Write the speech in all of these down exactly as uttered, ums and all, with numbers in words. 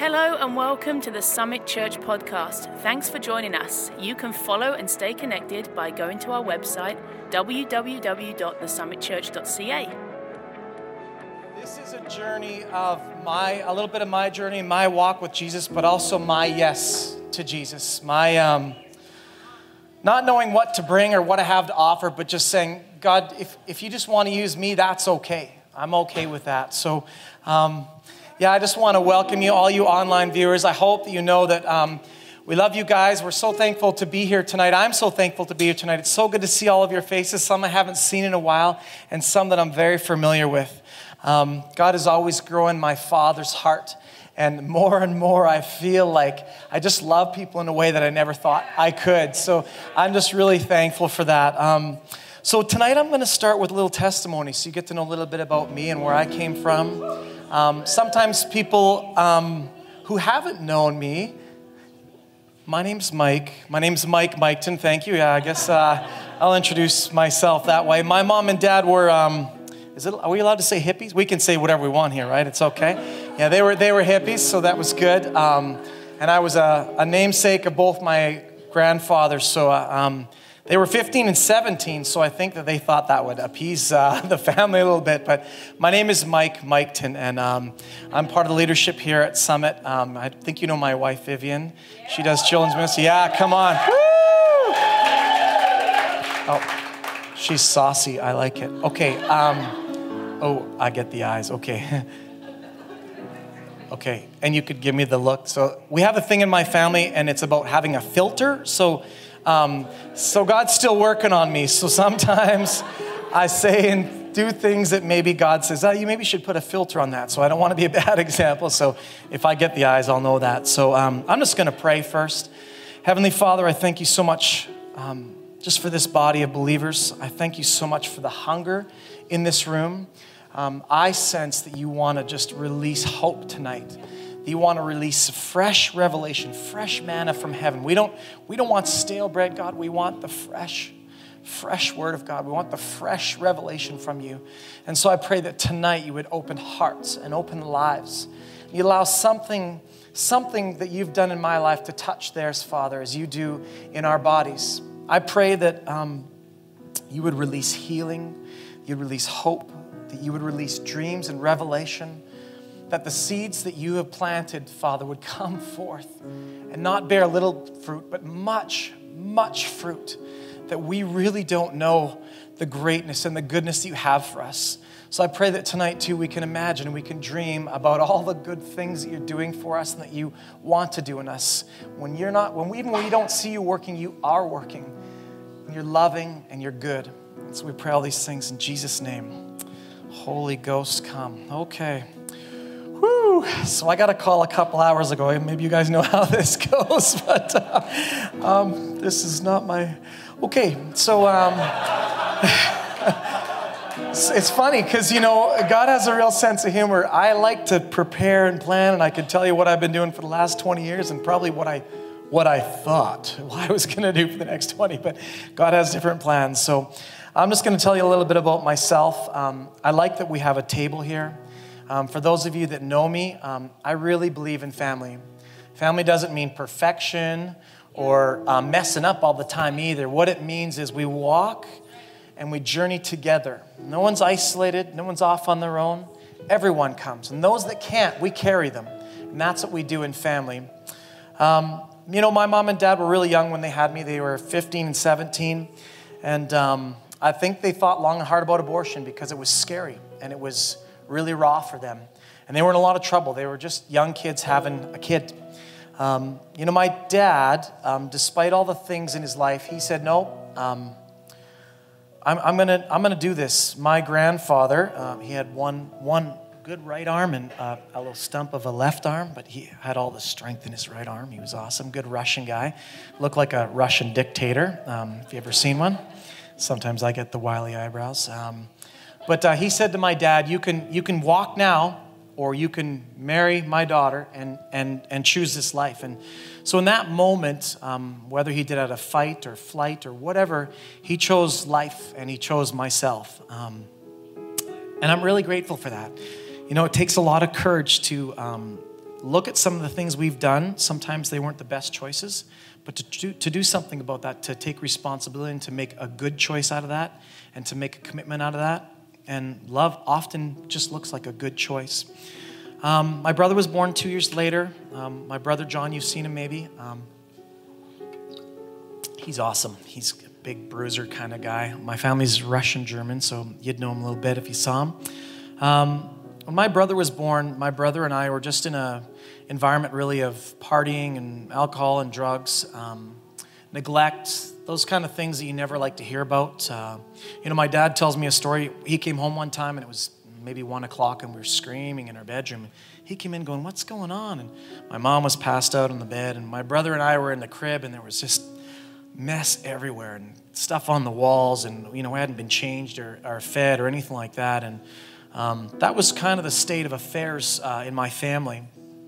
Hello and welcome to the Summit Church podcast. Thanks for joining us. You can follow and stay connected by going to our website, w w w dot the summit church dot c a. This is a journey of my, a little bit of my journey, my walk with Jesus, but also my yes to Jesus. My, um, not knowing what to bring or what I have to offer, but just saying, God, if, if you just want to use me, that's okay. I'm okay with that. So, um, yeah, I just want to welcome you, all you online viewers. I hope that you know that um, we love you guys. We're so thankful to be here tonight. I'm so thankful to be here tonight. It's so good to see all of your faces, some I haven't seen in a while, and some that I'm very familiar with. Um, God is always growing my Father's heart, and more and more I feel like I just love people in a way that I never thought I could. So I'm just really thankful for that. Um, so tonight I'm going to start with a little testimony so you get to know a little bit about me and where I came from. Um, sometimes people um, who haven't known me, my name's Mike. My name's Mike Miketon. Thank you. Yeah, I guess uh, I'll introduce myself that way. My mom and dad were, um, is it? Are we allowed to say hippies? We can say whatever we want here, right? It's okay. Yeah, they were they were hippies, so that was good. Um, and I was a, a namesake of both my grandfathers, so uh, um, they were fifteen and seventeen, so I think that they thought that would appease uh, the family a little bit. But my name is Mike Miketon, and um, I'm part of the leadership here at Summit. Um, I think you know my wife, Vivian. She does children's ministry. Yeah, come on. Woo! Oh, she's saucy. I like it. Okay. Um, oh, I get the eyes. Okay. Okay, and you could give me the look. So we have a thing in my family, and it's about having a filter. So Um, so God's still working on me. So sometimes I say and do things that maybe God says, oh, you maybe should put a filter on that. So I don't want to be a bad example. So if I get the eyes, I'll know that. So um, I'm just going to pray first. Heavenly Father, I thank you so much um, just for this body of believers. I thank you so much for the hunger in this room. Um, I sense that you want to just release hope tonight. You want to release fresh revelation, fresh manna from heaven. We don't, we don't want stale bread, God. We want the fresh, fresh word of God. We want the fresh revelation from you. And so I pray that tonight you would open hearts and open lives. You allow something, something that you've done in my life to touch theirs, Father, as you do in our bodies. I pray that um, you would release healing, you'd release hope, that you would release dreams and revelation, that the seeds that you have planted, Father, would come forth and not bear little fruit, but much, much fruit, that we really don't know the greatness and the goodness that you have for us. So I pray that tonight, too, we can imagine and we can dream about all the good things that you're doing for us and that you want to do in us. When you're not, when we, even when we don't see you working, you are working. And you're loving and you're good. And so we pray all these things in Jesus' name. Holy Ghost, come. Okay. Woo. So I got a call a couple hours ago. Maybe you guys know how this goes, but uh, um, this is not my... Okay, so um, it's, it's funny because, you know, God has a real sense of humor. I like to prepare and plan, and I can tell you what I've been doing for the last twenty years and probably what I what I thought, what I was going to do for the next twenty, but God has different plans. So I'm just going to tell you a little bit about myself. Um, I like that we have a table here. Um, for those of you that know me, um, I really believe in family. Family doesn't mean perfection or uh, messing up all the time either. What it means is we walk and we journey together. No one's isolated. No one's off on their own. Everyone comes. And those that can't, we carry them. And that's what we do in family. Um, you know, my mom and dad were really young when they had me. They were fifteen and seventeen. And um, I think they thought long and hard about abortion because it was scary and it was really raw for them. And they were in a lot of trouble. They were just young kids having a kid. Um, you know, my dad, um, despite all the things in his life, he said, no, um, I'm, I'm gonna I'm gonna do this. My grandfather, uh, he had one one good right arm and uh, a little stump of a left arm, but he had all the strength in his right arm. He was awesome, good Russian guy. Looked like a Russian dictator. Um, have you ever seen one? Sometimes I get the wily eyebrows. Um, But uh, he said to my dad, you can you can walk now or you can marry my daughter and and and choose this life. And so in that moment, um, whether he did it out of fight or flight or whatever, he chose life and he chose myself. Um, and I'm really grateful for that. You know, it takes a lot of courage to um, look at some of the things we've done. Sometimes they weren't the best choices, but to do, to do something about that, to take responsibility and to make a good choice out of that and to make a commitment out of that. And love often just looks like a good choice. Um, my brother was born two years later. Um, my brother John, you've seen him maybe. Um, he's awesome. He's a big bruiser kind of guy. My family's Russian-German, so you'd know him a little bit if you saw him. Um, when my brother was born, my brother and I were just in a environment really of partying and alcohol and drugs, um, neglect, those kind of things that you never like to hear about. Uh, you know, my dad tells me a story. He came home one time and it was maybe one o'clock and we were screaming in our bedroom. He came in going, "What's going on?" And my mom was passed out on the bed and my brother and I were in the crib and there was just mess everywhere and stuff on the walls and, you know, we hadn't been changed or, or fed or anything like that. And um, that was kind of the state of affairs uh, in my family.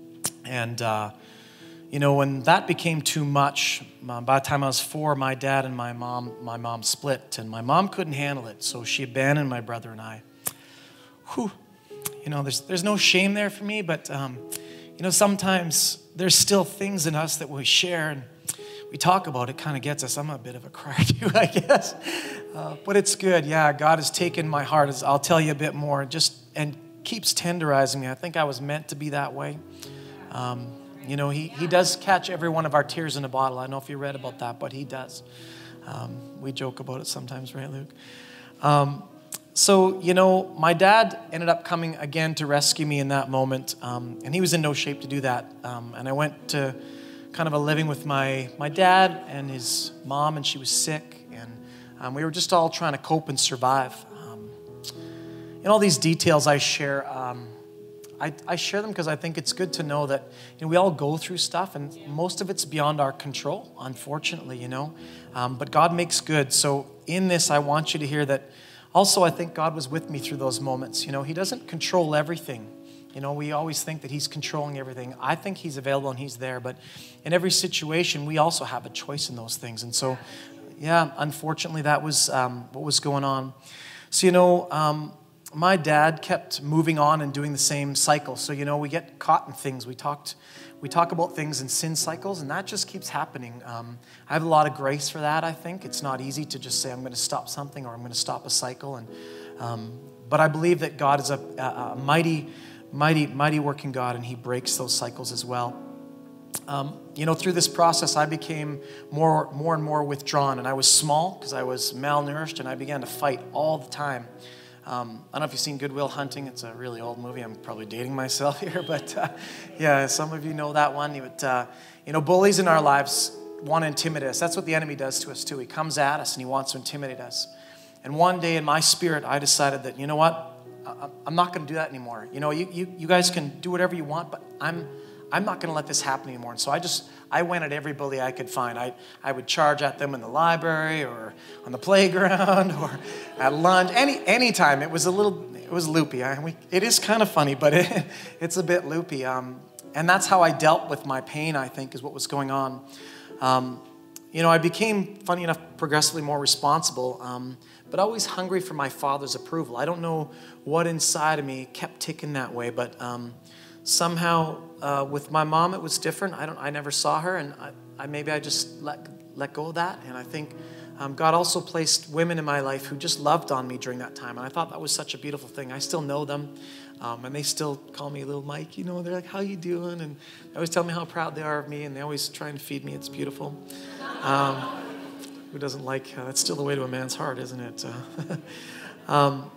And, uh, you know, when that became too much, uh, by the time I was four, my dad and my mom, my mom split, and my mom couldn't handle it, so she abandoned my brother and I. Whew. You know, there's there's no shame there for me, but um, you know, sometimes there's still things in us that we share and we talk about. It kind of gets us. I'm a bit of a crier too, I guess, uh, but it's good. Yeah, God has taken my heart. As I'll tell you a bit more, just and keeps tenderizing me. I think I was meant to be that way. Um, you know, he, he does catch every one of our tears in a bottle. I don't know if you read about that, but he does. Um, we joke about it sometimes, right, Luke? Um, so, you know, my dad ended up coming again to rescue me in that moment, um, and he was in no shape to do that. Um, and I went to kind of a living with my, my dad and his mom, and she was sick, and um, we were just all trying to cope and survive. Um, and all these details I share, um, I, I share them because I think it's good to know that, you know, we all go through stuff and most of it's beyond our control, unfortunately, you know. Um, but God makes good. So in this, I want you to hear that also I think God was with me through those moments. You know, he doesn't control everything. You know, we always think that he's controlling everything. I think he's available and he's there. But in every situation, we also have a choice in those things. And so, yeah, unfortunately, that was um, what was going on. So, you know, um, my dad kept moving on and doing the same cycle. So, you know, we get caught in things. We talked, we talk about things in sin cycles, and that just keeps happening. Um, I have a lot of grace for that, I think. It's not easy to just say, I'm going to stop something or I'm going to stop a cycle. And um, but I believe that God is a, a, a mighty, mighty, mighty working God, and he breaks those cycles as well. Um, you know, through this process, I became more, more and more withdrawn, and I was small because I was malnourished, and I began to fight all the time. Um, I don't know if you've seen Good Will Hunting. It's a really old movie. I'm probably dating myself here, but uh, yeah, some of you know that one. But, uh, you know, bullies in our lives want to intimidate us. That's what the enemy does to us too. He comes at us and he wants to intimidate us. And one day in my spirit, I decided that, you know what, I, I'm not going to do that anymore. You know, you, you you guys can do whatever you want, but I'm I'm not going to let this happen anymore. And so I just, I went at every bully I could find. I, I would charge at them in the library or on the playground or at lunch, any any time. It was a little, it was loopy. I, we, it is kind of funny, but it, it's a bit loopy. Um, and that's how I dealt with my pain, I think, is what was going on. Um, you know, I became, funny enough, progressively more responsible, um, but always hungry for my father's approval. I don't know what inside of me kept ticking that way, but um, somehow uh, with my mom it was different. I don't. I never saw her, and I, I maybe I just let let go of that. And I think um, God also placed women in my life who just loved on me during that time, and I thought that was such a beautiful thing. I still know them, um, and they still call me Little Mike. You know, they're like, "How you doing?" And they always tell me how proud they are of me, and they always try and feed me. It's beautiful. Um, who doesn't like? Uh, that's still the way to a man's heart, isn't it? Uh, um,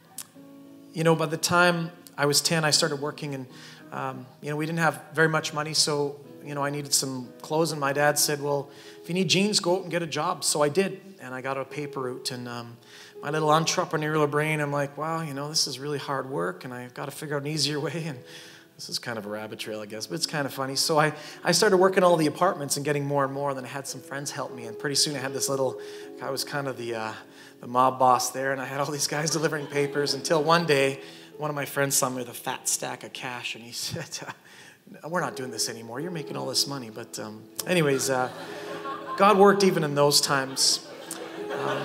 you know, by the time I was ten, I started working, and Um, you know, we didn't have very much money, so, you know, I needed some clothes, and my dad said, well, if you need jeans, go out and get a job. So I did, and I got a paper route, and um, my little entrepreneurial brain, I'm like, wow, you know, this is really hard work, and I've got to figure out an easier way, and this is kind of a rabbit trail, I guess, but it's kind of funny. So I, I started working all the apartments and getting more and more, and then I had some friends help me, and pretty soon I had this little, I was kind of the, uh, the mob boss there, and I had all these guys delivering papers until one day, one of my friends saw me with a fat stack of cash, and he said, uh, we're not doing this anymore. You're making all this money. But um, anyways, uh, God worked even in those times. Um,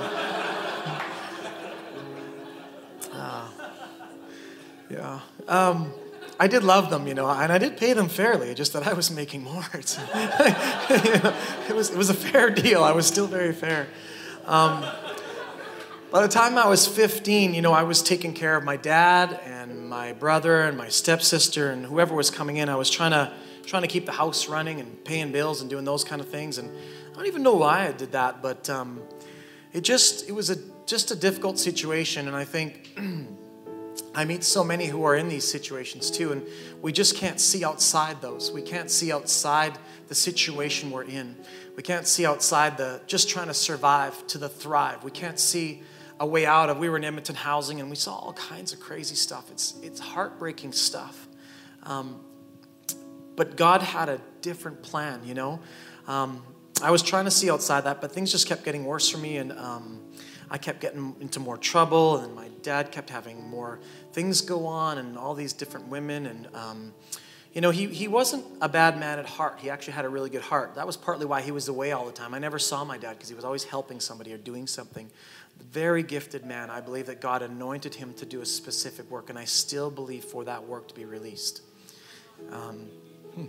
uh, yeah. Um, I did love them, you know, and I did pay them fairly, just that I was making more. It's, you know, it was, it was a fair deal. I was still very fair. Um, by the time I was fifteen, you know, I was taking care of my dad and my brother and my stepsister and whoever was coming in. I was trying to trying to keep the house running and paying bills and doing those kind of things. And I don't even know why I did that, but um, it just it was a just a difficult situation. And I think I meet so many who are in these situations too, and we just can't see outside those. We can't see outside the situation we're in. We can't see outside the just trying to survive to the thrive. We can't see a way out of. We were in Edmonton housing, and we saw all kinds of crazy stuff. It's it's heartbreaking stuff. Um, but God had a different plan, you know. Um, I was trying to see outside that, but things just kept getting worse for me, and um, I kept getting into more trouble, and my dad kept having more things go on, and all these different women, and um, you know, he he wasn't a bad man at heart. He actually had a really good heart. That was partly why he was away all the time. I never saw my dad because he was always helping somebody or doing something. Very gifted man. I believe that God anointed him to do a specific work, and I still believe for that work to be released. Um, hmm.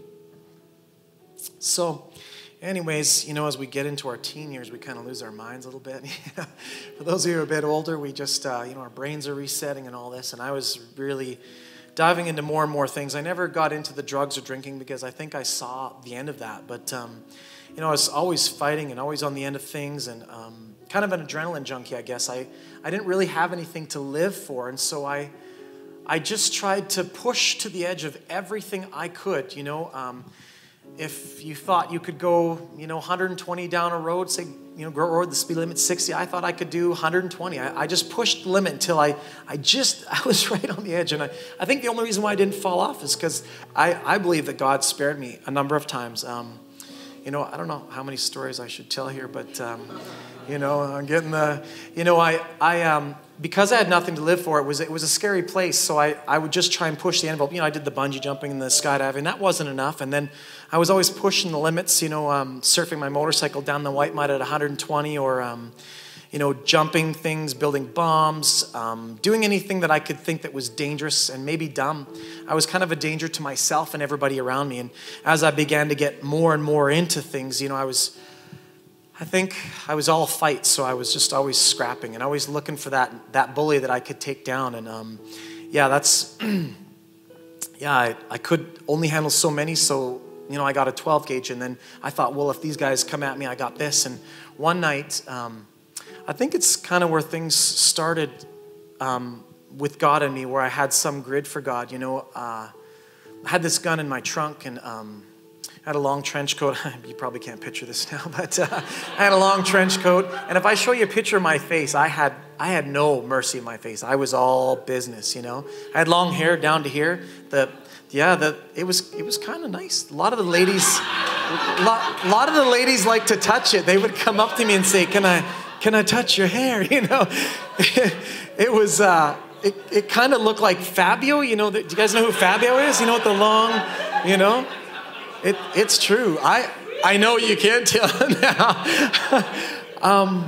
So, anyways, you know, as we get into our teen years, we kind of lose our minds a little bit. For those of you who are a bit older, we just, uh, you know, our brains are resetting and all this, and I was really diving into more and more things. I never got into the drugs or drinking because I think I saw the end of that, but, um, you know, I was always fighting and always on the end of things, and um, kind of an adrenaline junkie, I guess. I, I didn't really have anything to live for, and so I I just tried to push to the edge of everything I could, you know. Um, if you thought you could go, you know, one hundred twenty down a road, say, you know, Grow Road, the speed limit's sixty, I thought I could do one hundred twenty. I, I just pushed the limit until I, I just, I was right on the edge. And I, I think the only reason why I didn't fall off is because I, I believe that God spared me a number of times. Um, you know, I don't know how many stories I should tell here, but, um, you know, I'm getting the, you know, I, I, um, because I had nothing to live for, it was, it was a scary place. So I, I would just try and push the envelope. You know, I did the bungee jumping and the skydiving. That wasn't enough. And then I was always pushing the limits, you know, um, surfing my motorcycle down the White Mud at one hundred twenty, or, um, you know, jumping things, building bombs, um, doing anything that I could think that was dangerous and maybe dumb. I was kind of a danger to myself and everybody around me. And as I began to get more and more into things, you know, I was, I think I was all fight. So I was just always scrapping and always looking for that, that bully that I could take down. And um, yeah, that's, yeah, I, I could only handle so many. So, you know, I got a twelve gauge, and then I thought, well, if these guys come at me, I got this. And one night, um, I think it's kind of where things started um, with God and me, where I had some grid for God. You know, uh, I had this gun in my trunk, and um, I had a long trench coat. You probably can't picture this now, but uh, I had a long trench coat. And if I show you a picture of my face, I had I had no mercy in my face. I was all business, you know. I had long hair down to here. The yeah, the it was it was kind of nice. A lot of the ladies, a lot, a lot of the ladies like to touch it. They would come up to me and say, "Can I?" Can I touch your hair? You know, it was, uh, it, it kind of looked like Fabio. You know, the, do you guys know who Fabio is? You know, with the long, you know, it it's true. I I know you can't tell now. um,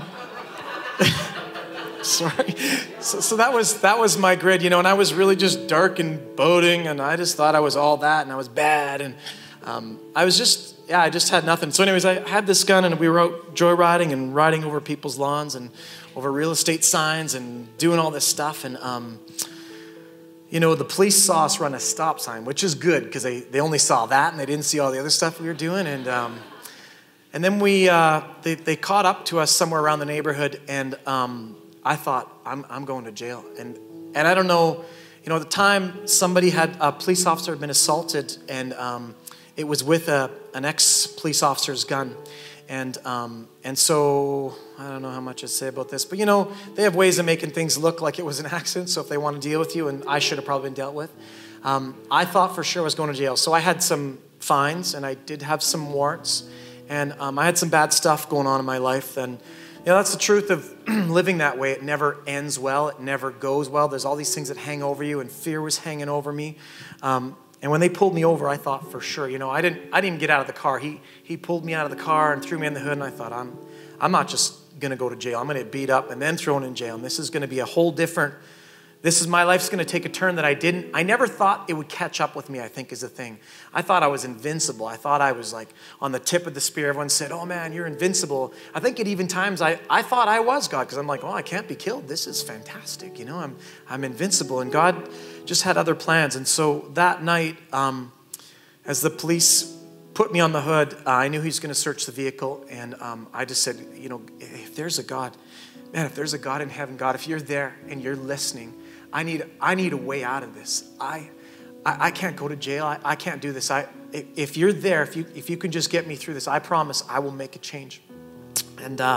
sorry. So, so that was that was my grid, you know, and I was really just dark and boding, and I just thought I was all that, and I was bad, and um, I was just. Yeah, I just had nothing. So anyways, I had this gun, and we were out joyriding and riding over people's lawns and over real estate signs and doing all this stuff. And, um, you know, the police saw us run a stop sign, which is good because they, they only saw that and they didn't see all the other stuff we were doing. And um, and then we uh, they, they caught up to us somewhere around the neighborhood, and um, I thought, I'm I'm going to jail. And and I don't know, you know, at the time, somebody had, a police officer had been assaulted, and um, it was with a, an ex-police officer's gun. And um, and so, I don't know how much to say about this, but you know, they have ways of making things look like it was an accident, so if they want to deal with you, and I should have probably been dealt with. Um, I thought for sure I was going to jail. So I had some fines, and I did have some warrants, and um, I had some bad stuff going on in my life. And you know, that's the truth of living that way. It never ends well. It never goes well. There's all these things that hang over you, and fear was hanging over me. Um, And when they pulled me over, I thought for sure, you know, I didn't I didn't get out of the car. He he pulled me out of the car and threw me in the hood, and I thought, I'm I'm not just going to go to jail. I'm going to get beat up and then thrown in jail. And this is going to be a whole different This is my life's going to take a turn that I didn't. I never thought it would catch up with me, I think is the thing. I thought I was invincible. I thought I was like on the tip of the spear. Everyone said, oh man, you're invincible. I think at even times I, I thought I was God because I'm like, oh, I can't be killed. This is fantastic. You know, I'm, I'm invincible. And God just had other plans. And so that night, um, as the police put me on the hood, uh, I knew he was going to search the vehicle. And um, I just said, you know, if there's a God, man, if there's a God in heaven, God, if you're there and you're listening, I need I need a way out of this. I I, I can't go to jail. I, I can't do this. I if you're there, if you if you can just get me through this, I promise I will make a change. And uh,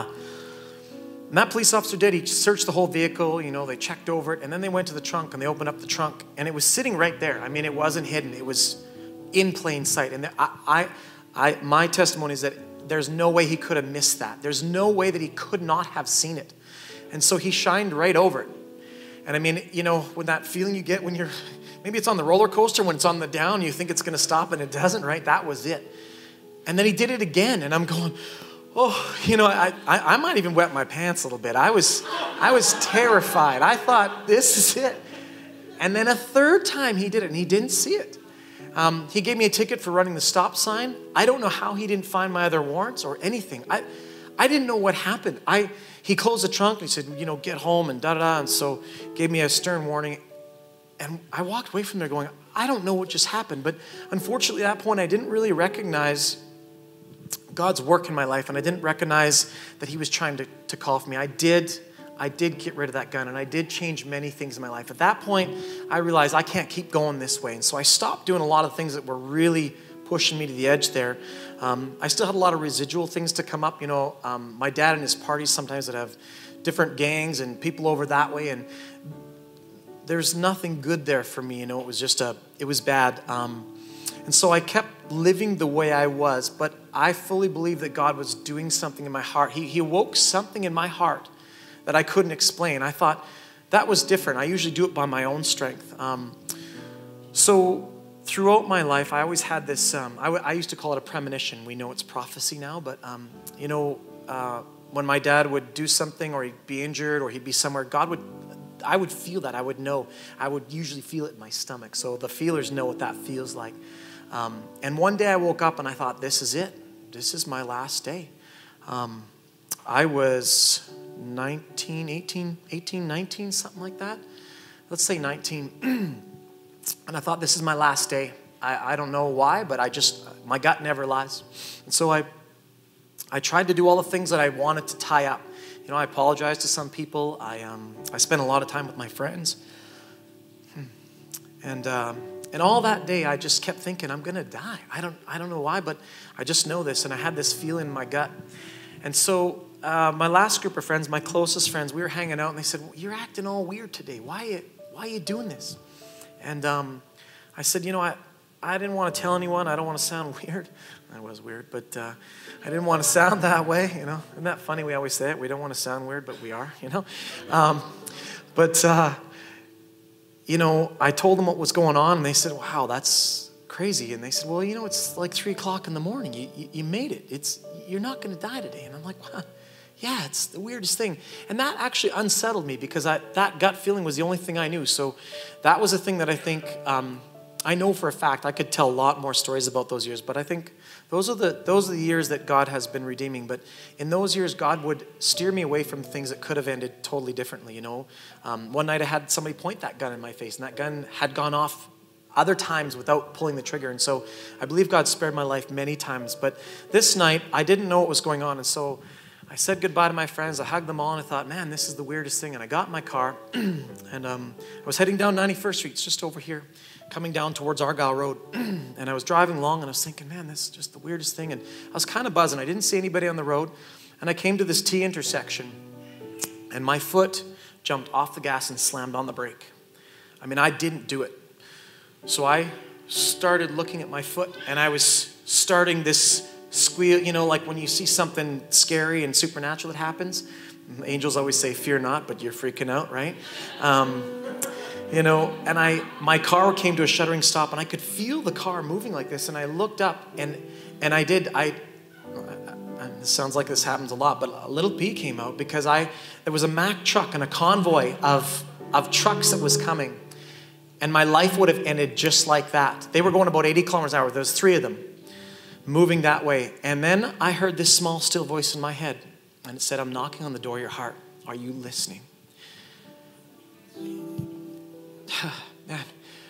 and that police officer did. He searched the whole vehicle. You know, they checked over it, and then they went to the trunk and they opened up the trunk, and it was sitting right there. I mean, it wasn't hidden. It was in plain sight. And I I, I my testimony is that there's no way he could have missed that. There's no way that he could not have seen it. And so he shined right over it. And I mean, you know, when that feeling you get when you're, maybe it's on the roller coaster, when it's on the down, you think it's going to stop and it doesn't, right? That was it. And then he did it again. And I'm going, oh, you know, I, I, I might even wet my pants a little bit. I was, I was terrified. I thought, this is it. And then a third time he did it and he didn't see it. Um, he gave me a ticket for running the stop sign. I don't know how he didn't find my other warrants or anything. I, I didn't know what happened. I, he closed the trunk and he said, you know, get home and da-da-da. And so gave me a stern warning. And I walked away from there going, I don't know what just happened. But unfortunately at that point, I didn't really recognize God's work in my life. And I didn't recognize that he was trying to, to call for me. I did, I did get rid of that gun and I did change many things in my life. At that point, I realized I can't keep going this way. And so I stopped doing a lot of things that were really pushing me to the edge there. Um, I still had a lot of residual things to come up. You know, um, my dad and his parties sometimes that have different gangs and people over that way. And there's nothing good there for me. You know, it was just a, it was bad. Um, and so I kept living the way I was, but I fully believe that God was doing something in my heart. He, he awoke something in my heart that I couldn't explain. I thought that was different. I usually do it by my own strength. Um, so throughout my life, I always had this, um, I, w- I used to call it a premonition. We know it's prophecy now, but, um, you know, uh, when my dad would do something or he'd be injured or he'd be somewhere, God would, I would feel that. I would know. I would usually feel it in my stomach. So the feelers know what that feels like. Um, and one day I woke up and I thought, this is it. This is my last day. Um, I was nineteen, eighteen, eighteen, nineteen, something like that. Let's say nineteen. And I thought, this is my last day. I, I don't know why, but I just, my gut never lies. And so I I tried to do all the things that I wanted to tie up. You know, I apologized to some people. I um I spent a lot of time with my friends. And um, and all that day, I just kept thinking, I'm going to die. I don't I don't know why, but I just know this. And I had this feeling in my gut. And so uh, my last group of friends, my closest friends, we were hanging out, and they said, well, you're acting all weird today. Why are you, why are you doing this? And um, I said, you know, I, I didn't want to tell anyone. I don't want to sound weird. That was weird, but uh, I didn't want to sound that way, you know. Isn't that funny? We always say it. We don't want to sound weird, but we are, you know. Um, but, uh, you know, I told them what was going on, and they said, wow, that's crazy. And they said, well, you know, it's like three o'clock in the morning. You, you, you made it. It's You're not going to die today. And I'm like, wow. Yeah, it's the weirdest thing. And that actually unsettled me because I, that gut feeling was the only thing I knew. So that was a thing that I think, um, I know for a fact, I could tell a lot more stories about those years, but I think those are the those are the years that God has been redeeming. But in those years, God would steer me away from things that could have ended totally differently, you know. Um, one night I had somebody point that gun in my face, and that gun had gone off other times without pulling the trigger. And so I believe God spared my life many times. But this night, I didn't know what was going on, and so I said goodbye to my friends. I hugged them all, and I thought, man, this is the weirdest thing. And I got in my car, and um, I was heading down ninety-first Street. It's just over here, coming down towards Argyle Road. And I was driving along, and I was thinking, man, this is just the weirdest thing. And I was kind of buzzing. I didn't see anybody on the road. And I came to this T intersection, and my foot jumped off the gas and slammed on the brake. I mean, I didn't do it. So I started looking at my foot, and I was starting this squeal, you know, like when you see something scary and supernatural that happens. Angels always say, fear not, but you're freaking out, right? Um, you know, and I, my car came to a shuddering stop, and I could feel the car moving like this, and I looked up, and and I did, I, and this sounds like this happens a lot, but a little pee came out because I, there was a Mack truck and a convoy of of trucks that was coming. And my life would have ended just like that. They were going about eighty kilometers an hour. There was three of them moving that way. And then I heard this small, still voice in my head. And it said, I'm knocking on the door of your heart. Are you listening? Man.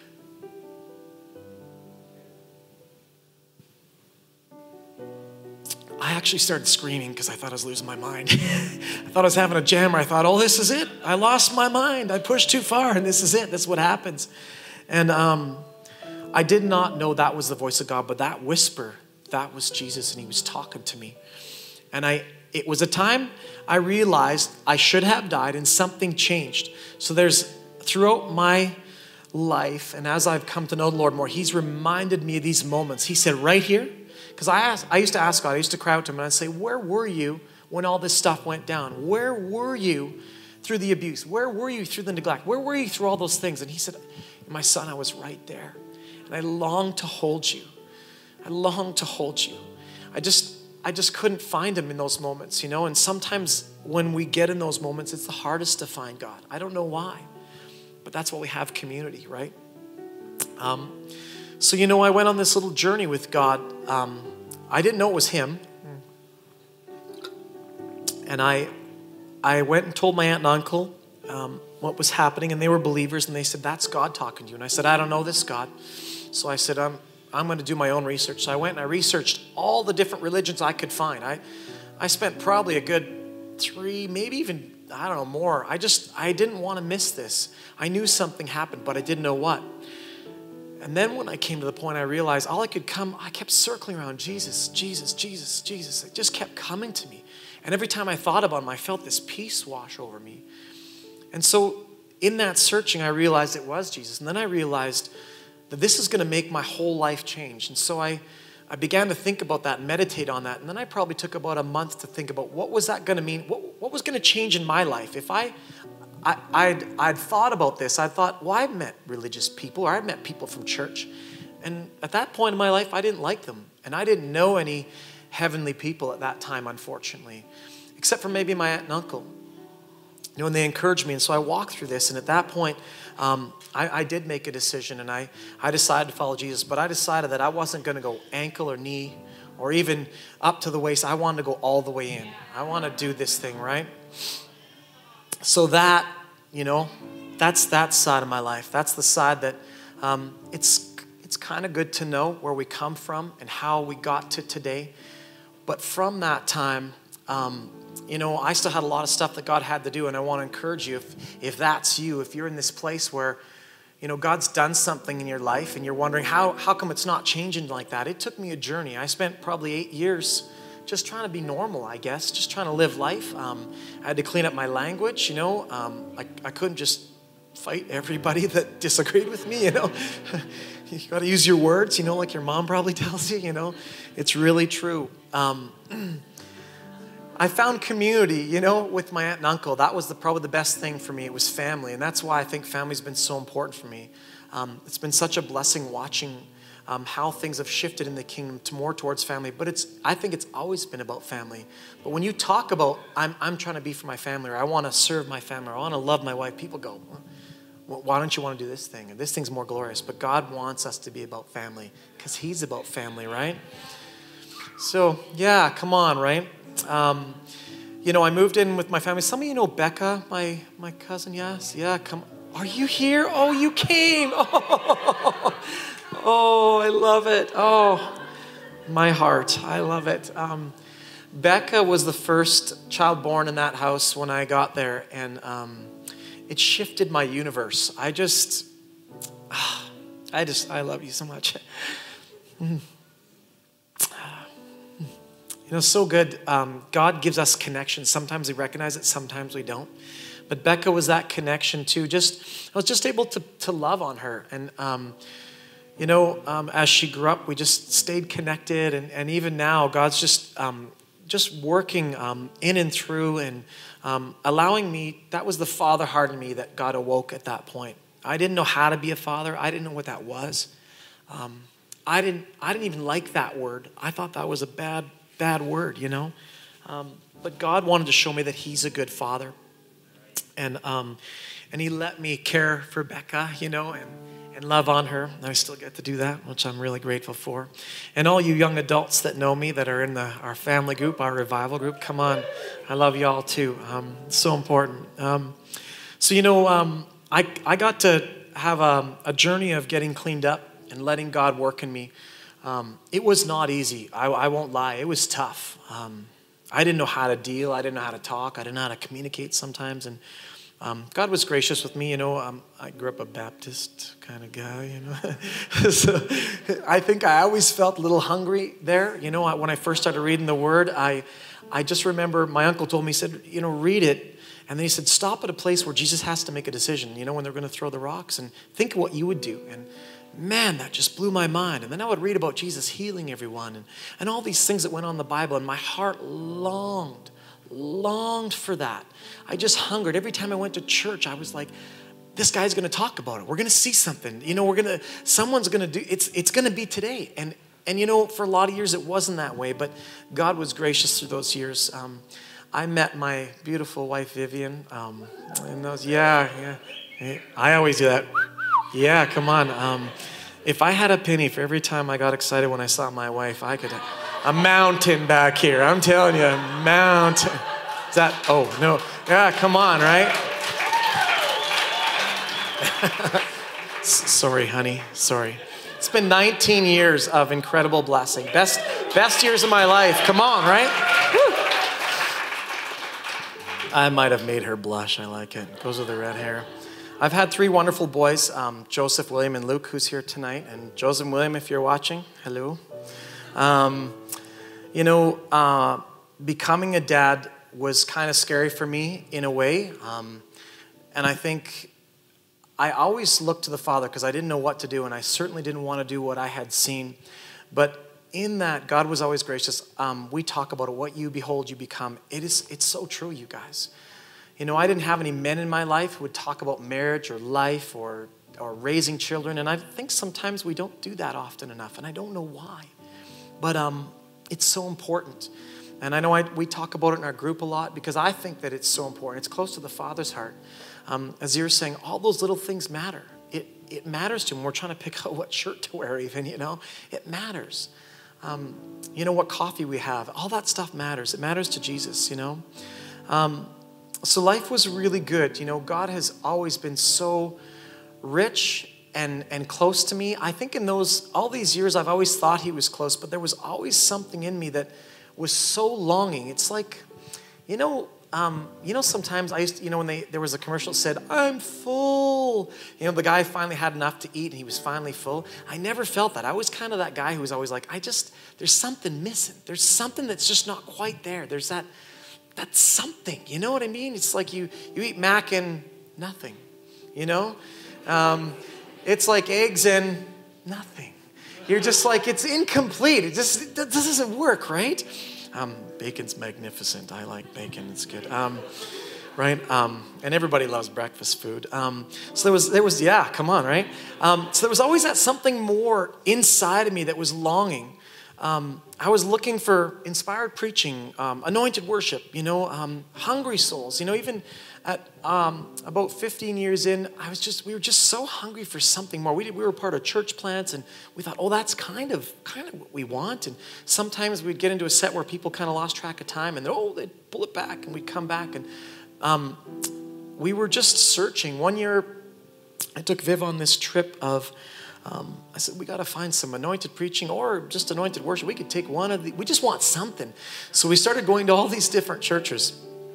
I actually started screaming because I thought I was losing my mind. I thought I was having a jammer. I thought, oh, this is it. I lost my mind. I pushed too far, and this is it. That's what happens. And um, I did not know that was the voice of God, but that whisper, that was Jesus, and he was talking to me. And I, it was a time I realized I should have died, and something changed. So there's, throughout my life, and as I've come to know the Lord more, he's reminded me of these moments. He said, right here, because I asked, I used to ask God, I used to cry out to him, and I'd say, where were you when all this stuff went down? Where were you through the abuse? Where were you through the neglect? Where were you through all those things? And he said, my son, I was right there. And I long to hold you. I long to hold you. I just, I just couldn't find him in those moments, you know? And sometimes when we get in those moments, it's the hardest to find God. I don't know why, but that's why we have community, right? Um, So, you know, I went on this little journey with God. Um, I didn't know it was him. And I I went and told my aunt and uncle um, what was happening, and they were believers, and they said, that's God talking to you. And I said, I don't know this God. So I said, I'm, I'm going to do my own research. So I went and I researched all the different religions I could find. I, I spent probably a good three, maybe even, I don't know, more. I just, I didn't want to miss this. I knew something happened, but I didn't know what. And then when I came to the point, I realized all I could come, I kept circling around Jesus, Jesus, Jesus, Jesus. It just kept coming to me. And every time I thought about him, I felt this peace wash over me. And so in that searching, I realized it was Jesus. And then I realized that this is going to make my whole life change. And so I, I began to think about that, meditate on that. And then I probably took about a month to think about what was that going to mean? What, what was going to change in my life? If I... I, I'd, I'd thought about this. I thought, well, I've met religious people, or I've met people from church. And at that point in my life, I didn't like them. And I didn't know any heavenly people at that time, unfortunately, except for maybe my aunt and uncle. You know, and they encouraged me. And so I walked through this. And at that point, um, I, I did make a decision. And I, I decided to follow Jesus. But I decided that I wasn't going to go ankle or knee or even up to the waist. I wanted to go all the way in. I want to do this thing, right? So that, you know, that's that side of my life. That's the side that um, it's it's kind of good to know where we come from and how we got to today. But from that time, um, you know, I still had a lot of stuff that God had to do. And I want to encourage you, if if that's you, if you're in this place where, you know, God's done something in your life and you're wondering, how, how come it's not changing like that? It took me a journey. I spent probably eight years just trying to be normal, I guess, just trying to live life. Um, I had to clean up my language, you know. Um, I, I couldn't just fight everybody that disagreed with me, you know. You got to use your words, you know, like your mom probably tells you, you know. It's really true. Um, I found community, you know, with my aunt and uncle. That was the, probably the best thing for me. It was family, and that's why I think family's been so important for me. Um, it's been such a blessing watching Um, how things have shifted in the kingdom to more towards family. But it's, I think it's always been about family. But when you talk about, I'm, I'm trying to be for my family, or I want to serve my family, or I want to love my wife, people go, well, why don't you want to do this thing? And this thing's more glorious. But God wants us to be about family because he's about family, right? So, yeah, come on, right? Um, you know, I moved in with my family. Some of you know Becca, my, my cousin, yes? Yeah, come. Are you here? Oh, you came. Oh. Oh, I love it. Oh, my heart. I love it. Um, Becca was the first child born in that house when I got there, and um, it shifted my universe. I just, I just, I love you so much. You know, so good. Um, God gives us connections. Sometimes we recognize it, sometimes we don't. But Becca was that connection too. Just, I was just able to to love on her, and um, you know, um, as she grew up, we just stayed connected. And, and even now, God's just um, just working um, in and through and um, allowing me. That was the father heart in me that God awoke at that point. I didn't know how to be a father. I didn't know what that was. Um, I didn't I didn't even like that word. I thought that was a bad, bad word, you know. Um, but God wanted to show me that he's a good father. And um, and he let me care for Becca, you know, and, and love on her. And I still get to do that, which I'm really grateful for. And all you young adults that know me that are in the, our family group, our revival group, come on. I love you all too. Um, it's so important. Um, so, you know, um, I, I got to have a, a journey of getting cleaned up and letting God work in me. Um, it was not easy. I, I won't lie. It was tough. Um, I didn't know how to deal. I didn't know how to talk. I didn't know how to communicate sometimes. And um, God was gracious with me. You know, um, I grew up a Baptist kind of guy, you know. So I think I always felt a little hungry there. You know, I, when I first started reading the Word, I, I just remember my uncle told me, he said, you know, read it. And then he said, stop at a place where Jesus has to make a decision, you know, when they're going to throw the rocks, and think of what you would do. And man, that just blew my mind. And then I would read about Jesus healing everyone and, and all these things that went on in the Bible. And my heart longed, longed for that. I just hungered. Every time I went to church, I was like, this guy's going to talk about it. We're going to see something. You know, we're going to, someone's going to do, it's it's going to be today. And, and, you know, for a lot of years, it wasn't that way. But God was gracious through those years. Um, I met my beautiful wife, Vivian. Um, and those, yeah, yeah. I always do that. Yeah, come on. Um, if I had a penny for every time I got excited when I saw my wife, I could, a mountain back here. I'm telling you, a mountain. Is that, oh, no. Yeah, come on, right? Sorry, honey, sorry. It's been nineteen years of incredible blessing. Best, best years of my life. Come on, right? Woo. I might have made her blush. I like it. Goes with the red hair. I've had three wonderful boys, um, Joseph, William, and Luke, who's here tonight. And Joseph and William, if you're watching, hello. Um, you know, uh, becoming a dad was kind of scary for me in a way. Um, and I think I always looked to the Father because I didn't know what to do, and I certainly didn't want to do what I had seen. But in that, God was always gracious. Um, we talk about it, what you behold, you become. It is, it's so true, you guys. You know, I didn't have any men in my life who would talk about marriage or life or or raising children, and I think sometimes we don't do that often enough, and I don't know why. But um, it's so important. And I know I, we talk about it in our group a lot because I think that it's so important. It's close to the Father's heart. Um, as you're saying, all those little things matter. It it matters to him. We're trying to pick out what shirt to wear even, you know. It matters. Um, you know, what coffee we have. All that stuff matters. It matters to Jesus, you know. Um, So life was really good. You know, God has always been so rich and, and close to me. I think in those, all these years, I've always thought he was close, but there was always something in me that was so longing. It's like, you know, um, you know, sometimes I used to, you know, when they, there was a commercial that said, I'm full. You know, the guy finally had enough to eat and he was finally full. I never felt that. I was kind of that guy who was always like, I just, there's something missing. There's something that's just not quite there. There's that, That's something, you know what I mean? It's like you, you eat mac and nothing, you know? Um, it's like eggs and nothing. You're just like, it's incomplete. It just it doesn't work, right? Um, bacon's magnificent. I like bacon. It's good. Um, right? Um, and everybody loves breakfast food. Um, so there was, there was, yeah, come on, right? Um, so there was always that something more inside of me that was longing. Um, I was looking for inspired preaching, um, anointed worship, you know, um, hungry souls. You know, even at um, about fifteen years in, I was just, we were just so hungry for something more. We did, we were part of church plants, and we thought, oh, that's kind of, kind of what we want. And sometimes we'd get into a set where people kind of lost track of time, and oh, they'd pull it back, and we'd come back, and um, we were just searching. One year, I took Viv on this trip of. Um, I said, we got to find some anointed preaching or just anointed worship. We could take one of the, we just want something. So we started going to all these different churches,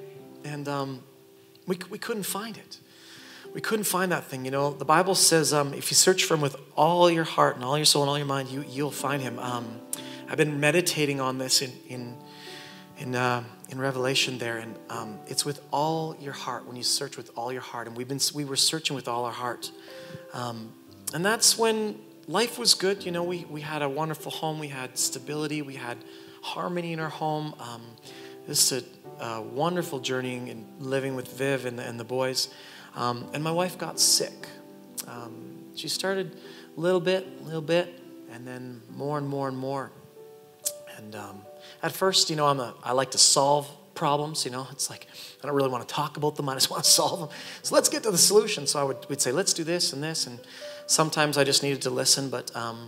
and um, we we couldn't find it. We couldn't find that thing, you know. The Bible says um, if you search for him with all your heart and all your soul and all your mind, you, you'll find him. Um, I've been meditating on this in in in, uh, in Revelation there, and um, it's with all your heart when you search with all your heart. And we've been we were searching with all our heart. Um, And that's when life was good. You know, we, we had a wonderful home. We had stability. We had harmony in our home. Um, this is a, a wonderful journeying and living with Viv and the, and the boys. Um, and my wife got sick. Um, she started a little bit, a little bit, and then more and more and more. And um, at first, you know, I'm a, I like to solve problems, you know. It's like, I don't really want to talk about them. I just want to solve them. So let's get to the solution. So I would we'd say, let's do this and this. And sometimes I just needed to listen, but um,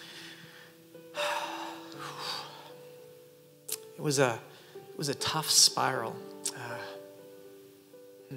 it was a it was a tough spiral. Uh, hmm.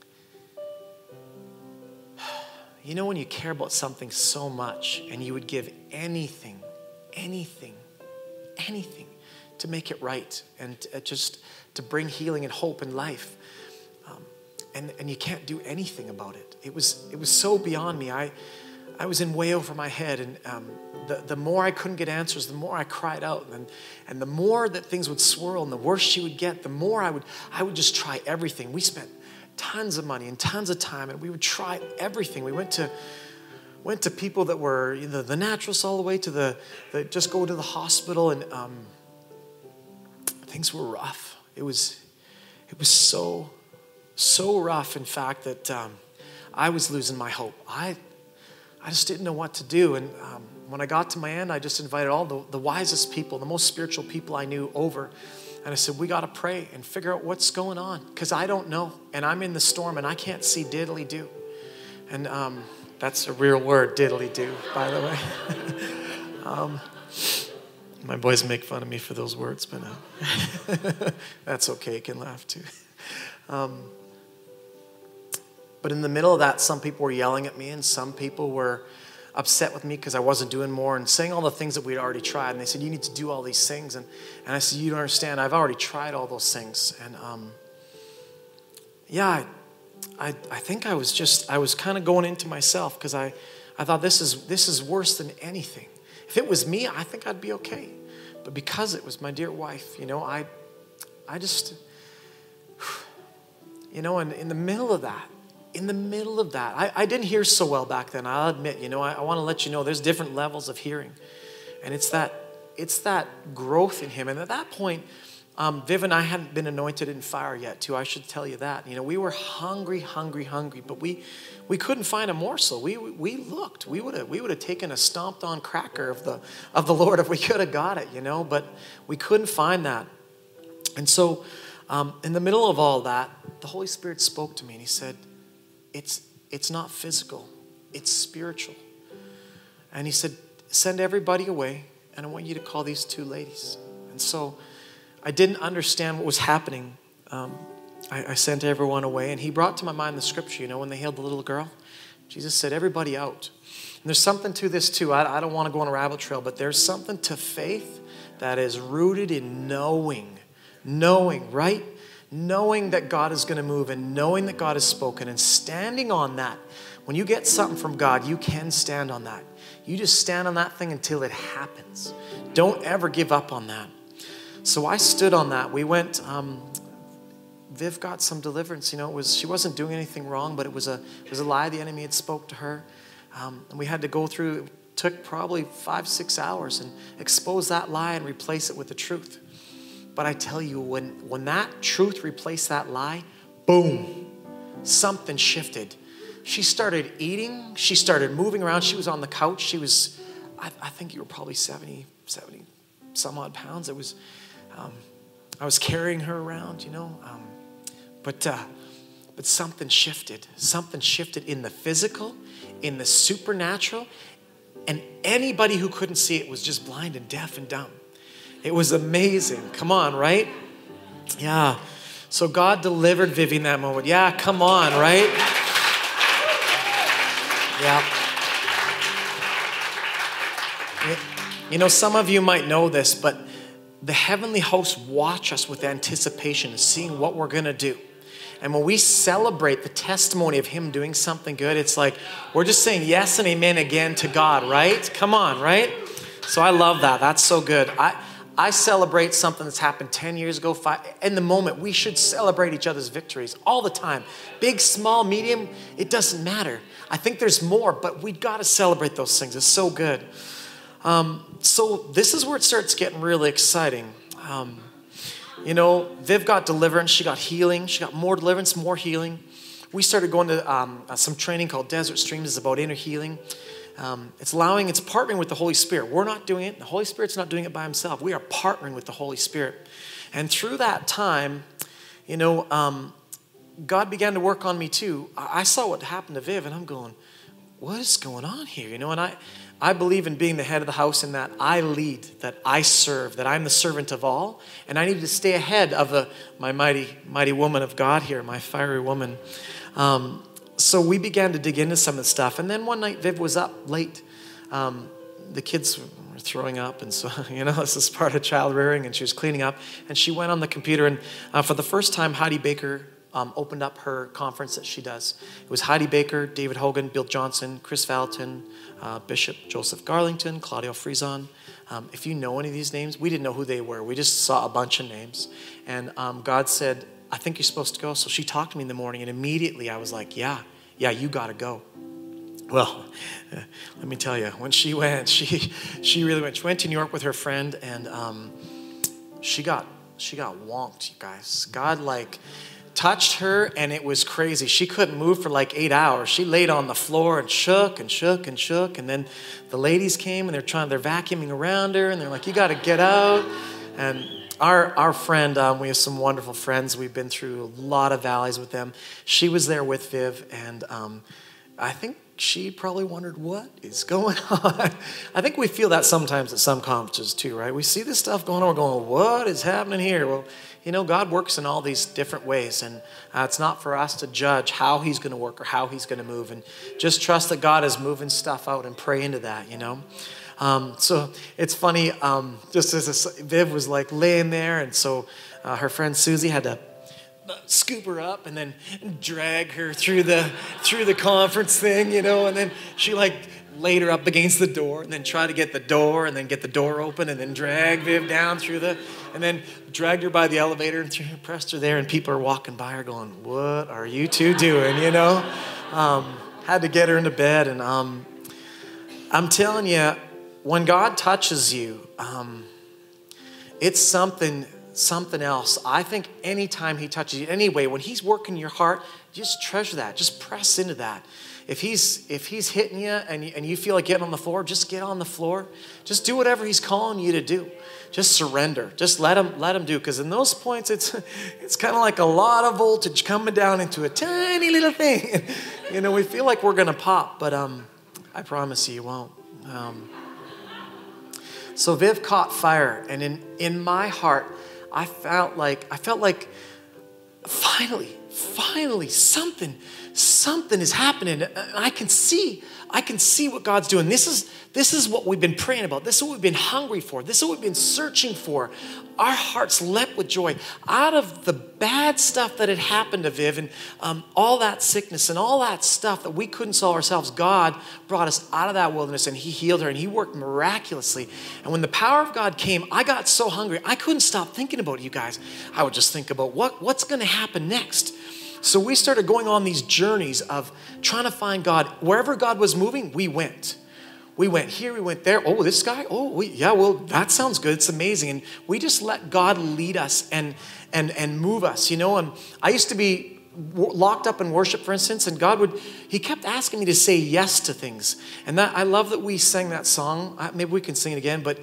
You know when you care about something so much and you would give anything, anything, anything to make it right and uh, just to bring healing and hope and life. Um, and, and you can't do anything about it. It was it was so beyond me. I I was in way over my head, and um, the, the more I couldn't get answers, the more I cried out, and and the more that things would swirl and the worse she would get, the more I would I would just try everything. We spent tons of money and tons of time, and we would try everything. We went to went to people that were either the naturalists all the way to the, the just go to the hospital, and um, things were rough. It was it was so so rough, in fact, that um, I was losing my hope. I I just didn't know what to do. And um, when I got to my end, I just invited all the, the wisest people, the most spiritual people I knew over. And I said, we got to pray and figure out what's going on, because I don't know. And I'm in the storm and I can't see diddly do. And um, that's a real word, diddly do, by the way. um, my boys make fun of me for those words, but uh, that's okay. You can laugh too. Um, But in the middle of that, some people were yelling at me, and some people were upset with me because I wasn't doing more and saying all the things that we'd already tried. And they said, you need to do all these things. And, and I said, you don't understand. I've already tried all those things. And um, yeah, I, I, I think I was just, I was kind of going into myself, because I, I thought this is, this is worse than anything. If it was me, I think I'd be okay. But because it was my dear wife, you know, I, I just, you know, and in the middle of that, In the middle of that, I, I didn't hear so well back then. I'll admit, you know, I, I want to let you know there's different levels of hearing. And it's that it's that growth in him. And at that point, um, Viv and I hadn't been anointed in fire yet, too. I should tell you that. You know, we were hungry, hungry, hungry, but we we couldn't find a morsel. We we looked. We would have we would have taken a stomped on cracker of the of the Lord if we could have got it, you know, but we couldn't find that. And so um, in the middle of all that, the Holy Spirit spoke to me, and he said, It's it's not physical, it's spiritual. And he said, send everybody away, and I want you to call these two ladies. And so I didn't understand what was happening. Um, I, I sent everyone away, and he brought to my mind the scripture, you know, when they healed the little girl. Jesus said, everybody out. And there's something to this too. I, I don't want to go on a rabbit trail, but there's something to faith that is rooted in knowing, knowing, right? Knowing that God is going to move, and knowing that God has spoken, and standing on that. When you get something from God, you can stand on that. You just stand on that thing until it happens. Don't ever give up on that. So I stood on that. We went, um, Viv got some deliverance. You know, it was she wasn't doing anything wrong, but it was a it was a lie the enemy had spoke to her. Um, and we had to go through, it took probably five, six hours and expose that lie and replace it with the truth. But I tell you, when, when that truth replaced that lie, boom, something shifted. She started eating. She started moving around. She was on the couch. She was, I, I think you were probably seventy, seventy some odd pounds. It was, um, I was carrying her around, you know. Um, but, uh, but something shifted. Something shifted in the physical, in the supernatural. And anybody who couldn't see it was just blind and deaf and dumb. It was amazing. Come on, right? Yeah. So God delivered Vivi in that moment. Yeah, come on, right? Yeah. You know, some of you might know this, but the heavenly hosts watch us with anticipation, seeing what we're going to do. And when we celebrate the testimony of him doing something good, it's like we're just saying yes and amen again to God, right? Come on, right? So I love that. That's so good. I I celebrate something that's happened ten years ago. Five, in the moment, we should celebrate each other's victories all the time. Big, small, medium, it doesn't matter. I think there's more, but we've got to celebrate those things. It's so good. Um, so this is where it starts getting really exciting. Um, you know, Viv got deliverance. She got healing. She got more deliverance, more healing. We started going to um, some training called Desert Streams. It's about inner healing. Um, it's allowing, it's partnering with the Holy Spirit. We're not doing it. The Holy Spirit's not doing it by himself. We are partnering with the Holy Spirit. And through that time, you know, um, God began to work on me too. I saw what happened to Viv, and I'm going, what is going on here? You know, and I, I believe in being the head of the house, in that I lead, that I serve, that I'm the servant of all, and I needed to stay ahead of the, my mighty, mighty woman of God here, my fiery woman. Um, so we began to dig into some of the stuff, and then one night Viv was up late. Um, the kids were throwing up, and so, you know, this is part of child rearing, and she was cleaning up, and she went on the computer, and uh, for the first time, Heidi Baker Um, opened up her conference that she does. It was Heidi Baker, David Hogan, Bill Johnson, Chris Valentin, uh, Bishop Joseph Garlington, Claudio Frizon. Um, if you know any of these names, we didn't know who they were. We just saw a bunch of names. And um, God said, I think you're supposed to go. So she talked to me in the morning, and immediately I was like, yeah, yeah, you got to go. Well, uh, let me tell you, when she went, she she really went. She went to New York with her friend, and um, she got she got wonked, you guys. God, like, touched her, and it was crazy. She couldn't move for like eight hours. She laid on the floor and shook and shook and shook. And then the ladies came, and they're trying, they're vacuuming around her, and they're like, you got to get out. And our our friend, um, we have some wonderful friends. We've been through a lot of valleys with them. She was there with Viv, and um, I think she probably wondered, what is going on? I think we feel that sometimes at some conferences too, right? We see this stuff going on, we're going, what is happening here? Well, you know, God works in all these different ways, and uh, it's not for us to judge how he's going to work or how he's going to move, and just trust that God is moving stuff out and pray into that, you know. Um, so it's funny, um, just as a, Viv was like laying there, and so uh, her friend Susie had to scoop her up and then drag her through the through the conference thing, you know, and then she like laid her up against the door, and then tried to get the door, and then get the door open, and then drag Viv down through the, and then dragged her by the elevator and threw, pressed her there, and people are walking by her going, what are you two doing, you know? Um, had to get her into bed, and um, I'm telling you, when God touches you, um, it's something, something else. I think anytime he touches you, anyway, when he's working your heart, just treasure that, just press into that. If he's if he's hitting you and, you and you feel like getting on the floor, just get on the floor. Just do whatever he's calling you to do. Just surrender. Just let him let him do. Because in those points, it's it's kind of like a lot of voltage coming down into a tiny little thing. You know, we feel like we're gonna pop, but um, I promise you, you won't. Um, so Viv caught fire, and in in my heart, I felt like I felt like finally, finally something. Something is happening. I can see, I can see what God's doing. This is, this is what we've been praying about. This is what we've been hungry for. This is what we've been searching for. Our hearts leapt with joy. Out of the bad stuff that had happened to Viv, and um, all that sickness and all that stuff that we couldn't solve ourselves, God brought us out of that wilderness, and he healed her, and he worked miraculously. And when the power of God came, I got so hungry, I couldn't stop thinking about it, you guys. I would just think about what, what's going to happen next. So we started going on these journeys of trying to find God. Wherever God was moving, we went. We went here, we went there. Oh, this guy? Oh, we, yeah, well, that sounds good. It's amazing. And we just let God lead us and and and move us, you know. And I used to be locked up in worship, for instance, and God would, he kept asking me to say yes to things. And that I love that we sang that song. Maybe we can sing it again, but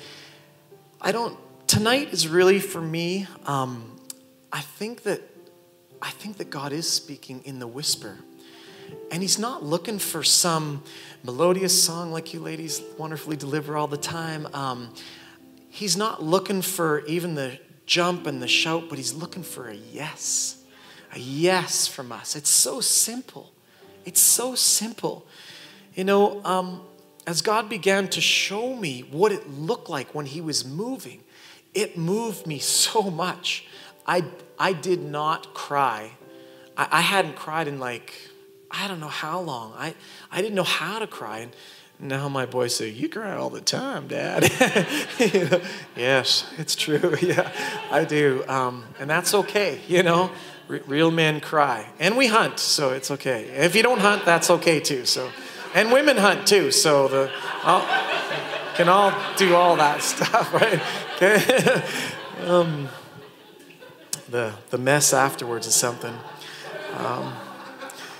I don't, tonight is really for me, um, I think that I think that God is speaking in the whisper. And he's not looking for some melodious song like you ladies wonderfully deliver all the time. Um, he's not looking for even the jump and the shout, but he's looking for a yes. A yes from us. It's so simple. It's so simple. You know, um, as God began to show me what it looked like when he was moving, it moved me so much. I, I did not cry. I, I hadn't cried in like, I don't know how long. I, I didn't know how to cry. And now my boys say, you cry all the time, Dad. You know, yes, it's true. Yeah, I do. Um, and that's okay, you know. R- real men cry. And we hunt, so it's okay. If you don't hunt, that's okay too. So, and women hunt too, so the I'll, can all do all that stuff, right? Okay. um, The the mess afterwards is something. Um,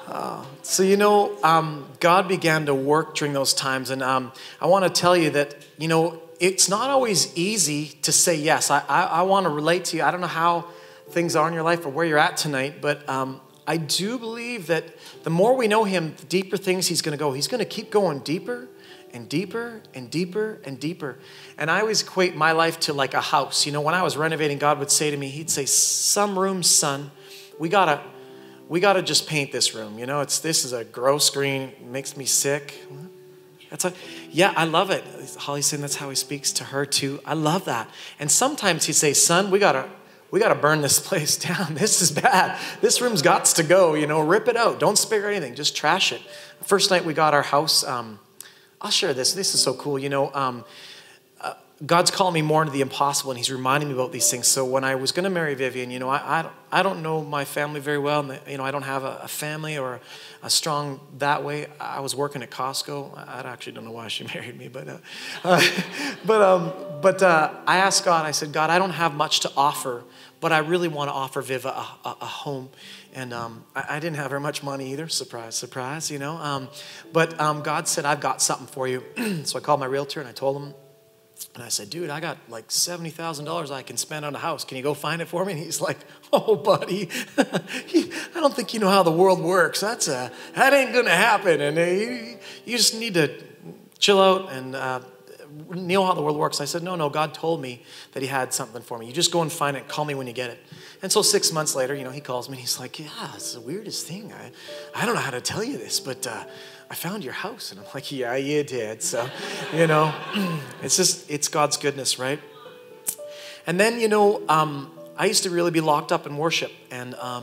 So, you know, um, God began to work during those times. And um, I want to tell you that, you know, it's not always easy to say yes. I, I, I want to relate to you. I don't know how things are in your life or where you're at tonight, but um, I do believe that the more we know him, the deeper things he's going to go. He's going to keep going deeper and deeper and deeper and deeper. And I always equate my life to like a house. You know, when I was renovating, God would say to me, he'd say, some rooms, son, we got to we got to just paint this room. You know, it's this is a gross green. It makes me sick. That's like, yeah, I love it. Holly's saying that's how he speaks to her too. I love that. And sometimes he'd say, son, we got to we got to burn this place down. This is bad. This room's got to go, you know, rip it out. Don't spare anything. Just trash it. First night we got our house, um, I'll share this. This is so cool. You know, um, uh, God's calling me more into the impossible, and he's reminding me about these things. So when I was going to marry Vivian, you know, I, I, don't, I don't know my family very well. And, you know, I don't have a, a family or a strong that way. I was working at Costco. I actually don't know why she married me, but uh, uh, but um, but uh, I asked God, I said, God, I don't have much to offer, but I really want to offer Viv a, a, a home. And um, I, I didn't have very much money either. Surprise, surprise, you know. Um, but um, God said, I've got something for you. So I called my realtor and I told him, and I said, dude, I got like seventy thousand dollars I can spend on a house. Can you go find it for me? And he's like, oh, buddy, I don't think you know how the world works. That's a, that ain't going to happen. And uh, you, you just need to chill out and uh, know how the world works. I said, no, no, God told me that he had something for me. You just go and find it. Call me when you get it. And so six months later, you know, he calls me and he's like, yeah, it's the weirdest thing. I, I don't know how to tell you this, but uh, I found your house. And I'm like, yeah, you did. So, you know, it's just, it's God's goodness, right? And then, you know, um, I used to really be locked up in worship. And um,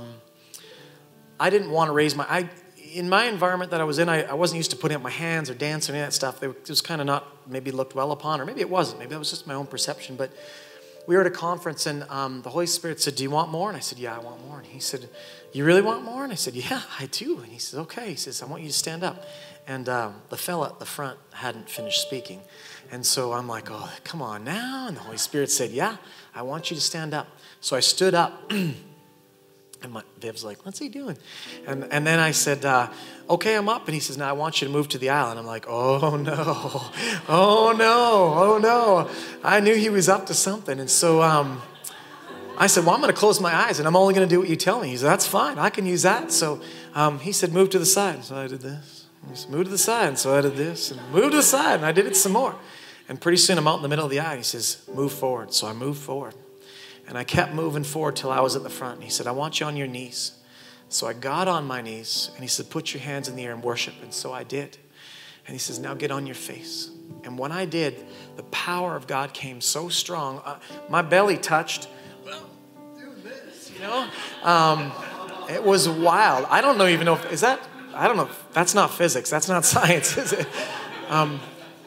I didn't want to raise my, I, in my environment that I was in, I, I wasn't used to putting up my hands or dancing or any of that stuff. They, it was kind of not maybe looked well upon, or maybe it wasn't. Maybe that was just my own perception. But we were at a conference and um, the Holy Spirit said, do you want more? And I said, yeah, I want more. And he said, you really want more? And I said, yeah, I do. And he said, okay. He says, I want you to stand up. And um, the fella at the front hadn't finished speaking. And so I'm like, oh, come on now. And the Holy Spirit said, yeah, I want you to stand up. So I stood up. And my, Viv's like, what's he doing? And and then I said, uh, okay, I'm up. And he says, now I want you to move to the aisle. And I'm like, oh, no. Oh, no. Oh, no. I knew he was up to something. And so um, I said, well, I'm going to close my eyes, and I'm only going to do what you tell me. He said, that's fine. I can use that. So um, he said, move to the side. So I did this. He said, move to the side. And so I did this. And move to the side. And I did it some more. And pretty soon I'm out in the middle of the aisle. He says, move forward. So I moved forward. And I kept moving forward till I was at the front. And he said, I want you on your knees. So I got on my knees. And he said, put your hands in the air and worship. And so I did. And he says, now get on your face. And when I did, the power of God came so strong. Uh, my belly touched. Well, do this, you know. Um, it was wild. I don't know even know if, is that, I don't know. That's not physics. That's not science, is it? Um,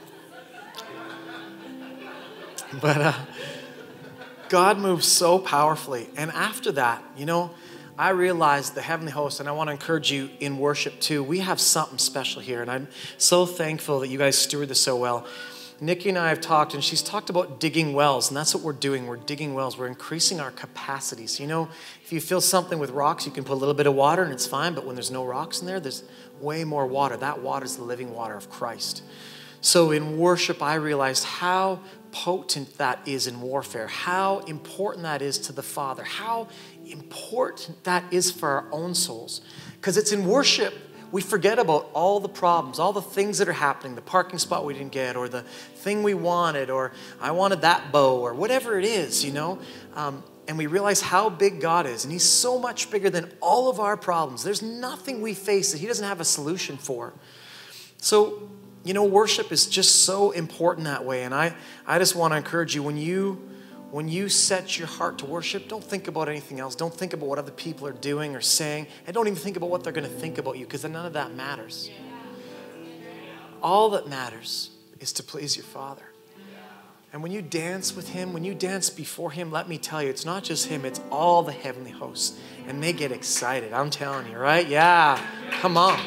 but, uh, God moves so powerfully. And after that, you know, I realized the heavenly host, and I want to encourage you in worship too. We have something special here. And I'm so thankful that you guys steward this so well. Nikki and I have talked, and she's talked about digging wells. And that's what we're doing. We're digging wells. We're increasing our capacity. So, you know, if you fill something with rocks, you can put a little bit of water and it's fine. But when there's no rocks in there, there's way more water. That water is the living water of Christ. So in worship, I realized how potent that is in warfare, how important that is to the Father, how important that is for our own souls. Because it's in worship, we forget about all the problems, all the things that are happening, the parking spot we didn't get, or the thing we wanted, or I wanted that bow, or whatever it is, you know. Um, and we realize how big God is. And he's so much bigger than all of our problems. There's nothing we face that he doesn't have a solution for. So, you know, worship is just so important that way. And I, I just want to encourage you, when you when you set your heart to worship, don't think about anything else. Don't think about what other people are doing or saying. And don't even think about what they're going to think about you, because none of that matters. All that matters is to please your Father. And when you dance with him, when you dance before him, let me tell you, it's not just him, it's all the heavenly hosts. And they get excited. I'm telling you, right? Yeah, come on.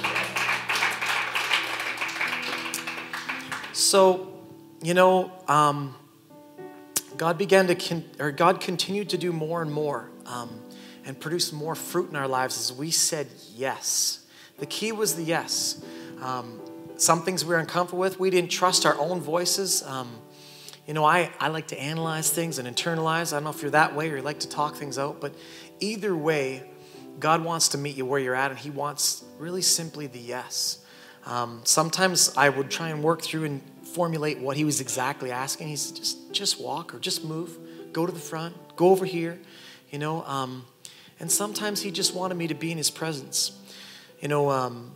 So, you know, um, God began to, con- or God continued to do more and more. Um, and produced more fruit in our lives as we said yes. The key was the yes. Um, some things we were uncomfortable with. We didn't trust our own voices. Um, you know, I, I like to analyze things and internalize. I don't know if you're that way or you like to talk things out, but either way, God wants to meet you where you're at, and he wants really simply the yes. Um, sometimes I would try and work through and formulate what he was exactly asking. He said, just, just walk or just move, go to the front, go over here, you know. Um, and sometimes he just wanted me to be in his presence. You know, um,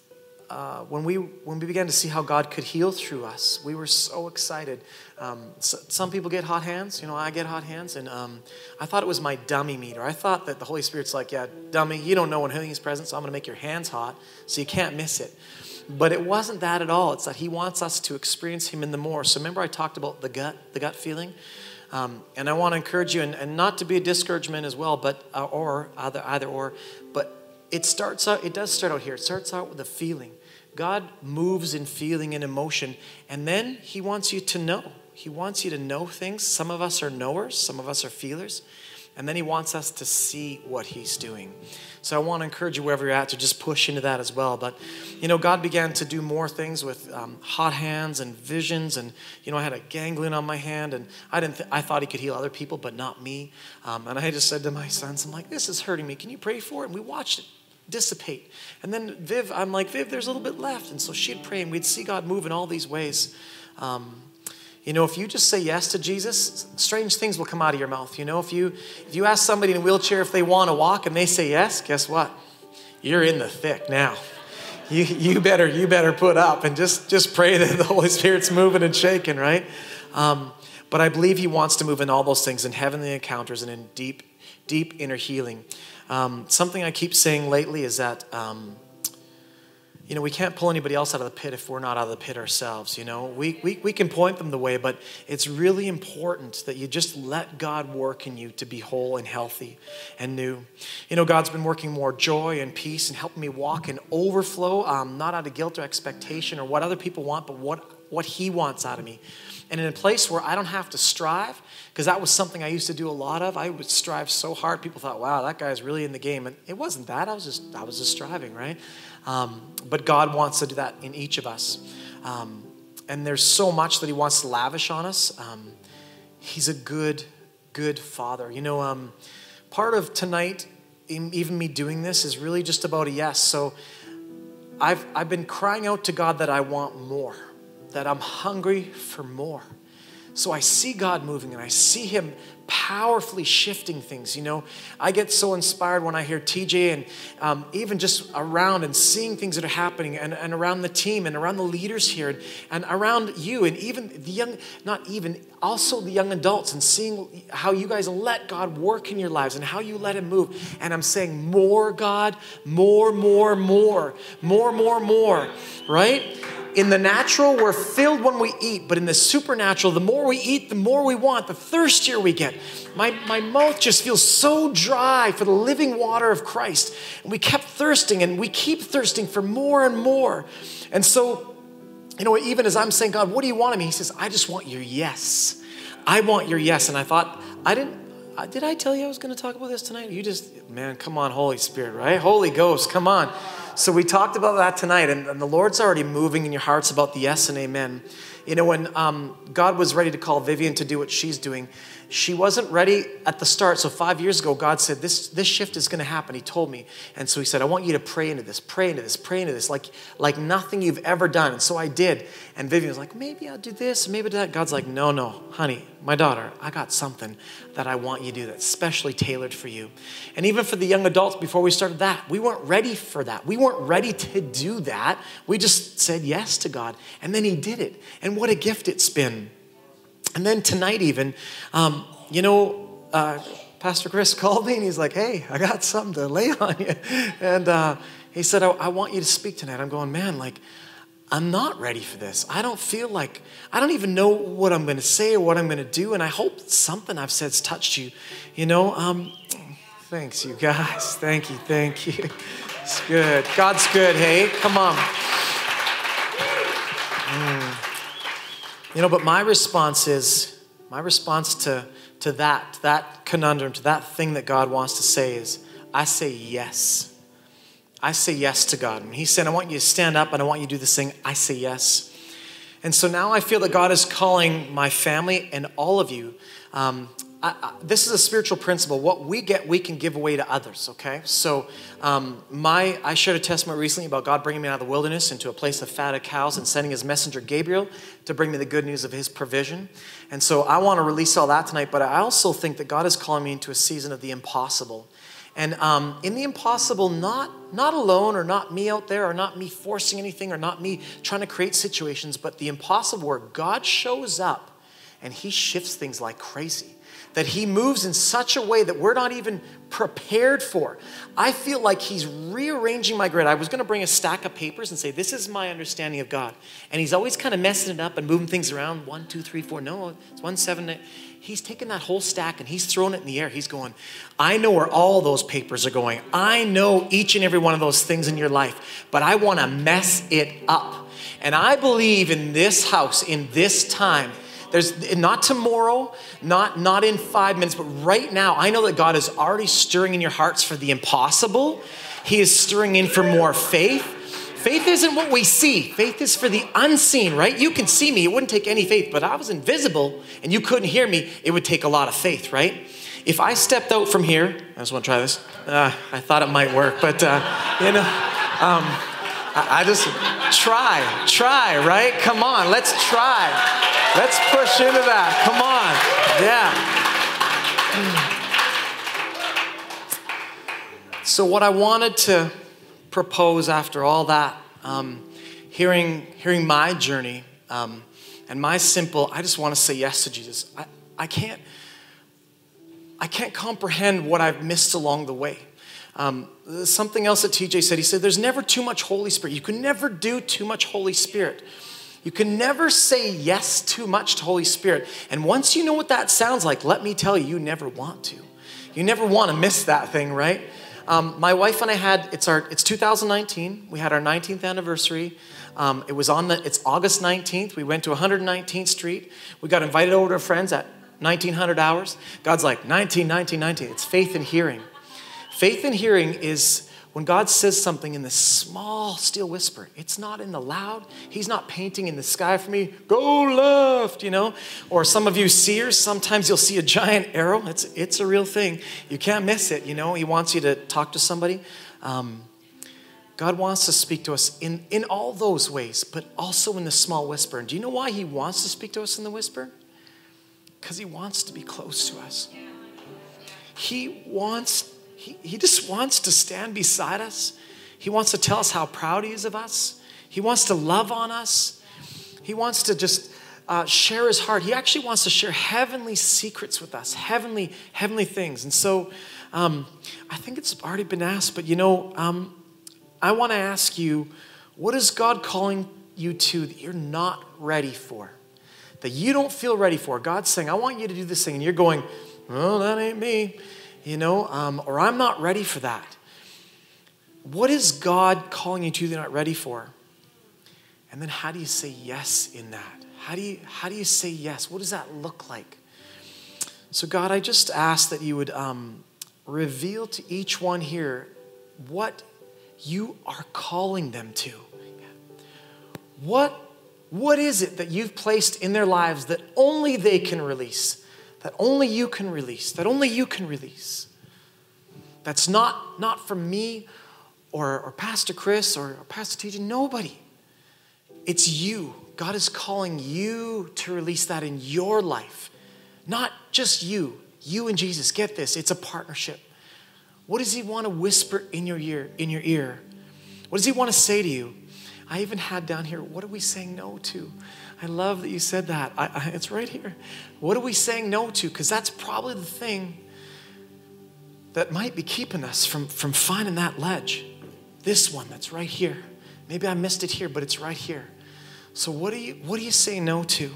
uh, when we when we began to see how God could heal through us, we were so excited. Um, so, some people get hot hands. You know, I get hot hands. And um, I thought it was my dummy meter. I thought that the Holy Spirit's like, yeah, dummy, you don't know when he's present, so I'm going to make your hands hot so you can't miss it. But it wasn't that at all. It's that he wants us to experience him in the more. So remember I talked about the gut, the gut feeling? Um, and I want to encourage you, and, and not to be a discouragement as well, but uh, or either either or, but it starts out, it does start out here. It starts out with a feeling. God moves in feeling and emotion, and then he wants you to know. He wants you to know things. Some of us are knowers, some of us are feelers, and then he wants us to see what he's doing. So I want to encourage you wherever you're at to just push into that as well. But, you know, God began to do more things with um, hot hands and visions. And, you know, I had a ganglion on my hand, and I didn't. Th- I thought he could heal other people, but not me. Um, and I just said to my sons, I'm like, this is hurting me. Can you pray for it? And we watched it dissipate. And then Viv, I'm like, Viv, there's a little bit left. And so she'd pray, and we'd see God move in all these ways. Um, You know, if you just say yes to Jesus, strange things will come out of your mouth. You know, if you if you ask somebody in a wheelchair if they want to walk and they say yes, guess what? You're in the thick now. You you better you better put up and just just pray that the Holy Spirit's moving and shaking, right? Um, but I believe he wants to move in all those things, in heavenly encounters and in deep deep inner healing. Um, something I keep saying lately is that. Um, You know, we can't pull anybody else out of the pit if we're not out of the pit ourselves, you know. We, we we can point them the way, but it's really important that you just let God work in you to be whole and healthy and new. You know, God's been working more joy and peace and helping me walk in overflow, um, not out of guilt or expectation or what other people want, but what, what he wants out of me. And in a place where I don't have to strive, because that was something I used to do a lot of. I would strive so hard. People thought, wow, that guy's really in the game. And it wasn't that. I was just I was just striving, right? Um, but God wants to do that in each of us. Um, and there's so much that he wants to lavish on us. Um, he's a good, good father. You know, um, part of tonight, even me doing this, is really just about a yes. So I've I've been crying out to God that I want more, that I'm hungry for more. So I see God moving, and I see him powerfully shifting things. You know, I get so inspired when I hear T J and um, even just around and seeing things that are happening and, and around the team and around the leaders here and, and around you and even the young, not even, also the young adults, and seeing how you guys let God work in your lives and how you let him move. And I'm saying more, God, more, more, more, more, more, more, right? In the natural, we're filled when we eat, but in the supernatural, the more we eat, the more we want, the thirstier we get. My, my mouth just feels so dry for the living water of Christ. And we kept thirsting, and we keep thirsting for more and more. And so, you know, even as I'm saying, God, what do you want of me? He says, I just want your yes. I want your yes. And I thought, I didn't, did I tell you I was going to talk about this tonight? You just, man, come on, Holy Spirit, right? Holy Ghost, come on. So we talked about that tonight, and, and the Lord's already moving in your hearts about the yes and amen. You know, when um, God was ready to call Vivian to do what she's doing, she wasn't ready at the start. So five years ago, God said, this, this shift is going to happen. He told me. And so he said, I want you to pray into this, pray into this, pray into this, like, like nothing you've ever done. And so I did. And Vivian was like, maybe I'll do this, maybe do that. God's like, no, no, honey, my daughter, I got something that I want you to do that's specially tailored for you. And even for the young adults, before we started that, we weren't ready for that. We weren't ready to do that. We just said yes to God. And then he did it. And what a gift it's been. And then tonight even, um, you know, uh, Pastor Chris called me and he's like, hey, I got something to lay on you. And uh, he said, I, I want you to speak tonight. I'm going, man, like, I'm not ready for this. I don't feel like, I don't even know what I'm going to say or what I'm going to do. And I hope something I've said's touched you. You know, um, thanks, you guys. Thank you, thank you. It's good. God's good, hey? Come on. Mm. You know, but my response is, my response to, to that, to that conundrum, to that thing that God wants to say is, I say yes. I say yes to God. When he said, I want you to stand up and I want you to do this thing, I say yes. And so now I feel that God is calling my family and all of you. Um, I, I, this is a spiritual principle. What we get, we can give away to others, okay? So um, my, I shared a testimony recently about God bringing me out of the wilderness into a place of fatted cows and sending his messenger Gabriel to bring me the good news of his provision. And so I want to release all that tonight, but I also think that God is calling me into a season of the impossible. And um, in the impossible, not, not alone or not me out there or not me forcing anything or not me trying to create situations, but the impossible where God shows up and he shifts things like crazy. That he moves in such a way that we're not even prepared for. I feel like he's rearranging my grid. I was going to bring a stack of papers and say, this is my understanding of God. And he's always kind of messing it up and moving things around. One, two, three, four. No, it's one, seven, eight. He's taking that whole stack and he's throwing it in the air. He's going, I know where all those papers are going. I know each and every one of those things in your life, but I want to mess it up. And I believe in this house, in this time, there's not tomorrow, not, not in five minutes, but right now, I know that God is already stirring in your hearts for the impossible. He is stirring in for more faith. Faith isn't what we see. Faith is for the unseen, right? You can see me. It wouldn't take any faith, but I was invisible and you couldn't hear me. It would take a lot of faith, right? If I stepped out from here, I just want to try this. Uh, I thought it might work, but uh, you know, um, I, I just try, try, right? Come on, let's try. Let's push into that. Come on. Yeah. So what I wanted to propose after all that, um, hearing hearing my journey um, and my simple, I just want to say yes to Jesus. I, I can't I can't comprehend what I've missed along the way. Um, something else that T J said, he said, there's never too much Holy Spirit. You can never do too much Holy Spirit. You can never say yes too much to Holy Spirit. And once you know what that sounds like, let me tell you, you never want to. You never want to miss that thing, right? Um, my wife and I had, it's our, it's two thousand nineteen. We had our nineteenth anniversary. Um, it was on the, it's August nineteenth. We went to one hundred nineteenth Street. We got invited over to friends at nineteen hundred hours. God's like, nineteen, nineteen, nineteen. It's faith in hearing. Faith in hearing is when God says something in the small, still whisper. It's not in the loud. He's not painting in the sky for me, go left, you know. Or some of you seers, sometimes you'll see a giant arrow. It's, it's a real thing. You can't miss it, you know. He wants you to talk to somebody. Um, God wants to speak to us in, in all those ways, but also in the small whisper. And do you know why he wants to speak to us in the whisper? Because he wants to be close to us. He wants He, he just wants to stand beside us. He wants to tell us how proud he is of us. He wants to love on us. He wants to just uh, share his heart. He actually wants to share heavenly secrets with us, heavenly, heavenly things. And so um, I think it's already been asked, but you know, um, I want to ask you, what is God calling you to that you're not ready for? That you don't feel ready for? God's saying, I want you to do this thing. And you're going, oh, that ain't me. You know, um, or I'm not ready for that. What is God calling you to that you're not ready for? And then how do you say yes in that? How do you, how do you say yes? What does that look like? So God, I just ask that you would um, reveal to each one here what you are calling them to. What, what is it that you've placed in their lives that only they can release? That only you can release, that only you can release. That's not, not from me or, or Pastor Chris or, or Pastor T J, nobody. It's you. God is calling you to release that in your life. Not just you, you and Jesus. Get this, it's a partnership. What does he want to whisper in your ear, in your ear? What does he want to say to you? I even had down here, what are we saying no to? I love that you said that. I, I, it's right here. What are we saying no to? Because that's probably the thing that might be keeping us from, from finding that ledge. This one that's right here. Maybe I missed it here, but it's right here. So what do you what do you say no to?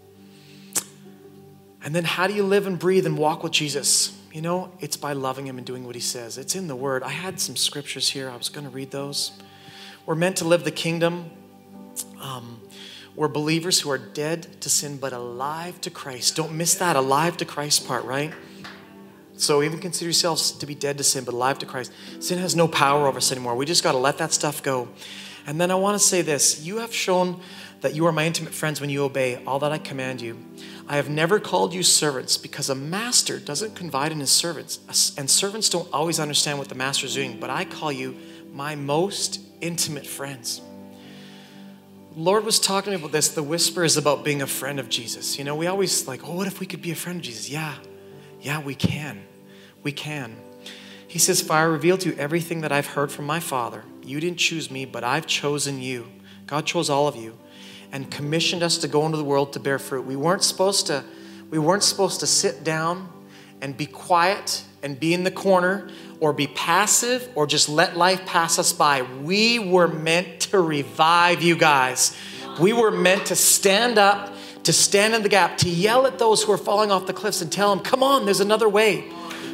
And then how do you live and breathe and walk with Jesus? You know, it's by loving him and doing what he says. It's in the word. I had some scriptures here. I was going to read those. We're meant to live the kingdom. Um, We're believers who are dead to sin, but alive to Christ. Don't miss that alive to Christ part, right? So even consider yourselves to be dead to sin, but alive to Christ. Sin has no power over us anymore. We just got to let that stuff go. And then I want to say this. You have shown that you are my intimate friends when you obey all that I command you. I have never called you servants because a master doesn't confide in his servants. And servants don't always understand what the master is doing. But I call you my most intimate friends. Lord was talking about this. The whisper is about being a friend of Jesus. You know, we always like, oh, what if we could be a friend of Jesus? Yeah, yeah, we can. We can. He says, for I revealed to you everything that I've heard from my Father. You didn't choose me, but I've chosen you. God chose all of you and commissioned us to go into the world to bear fruit. We weren't supposed to, we weren't supposed to sit down and be quiet and be in the corner or be passive or just let life pass us by. We were meant to revive you guys. We were meant to stand up, to stand in the gap, to yell at those who are falling off the cliffs and tell them, come on, there's another way.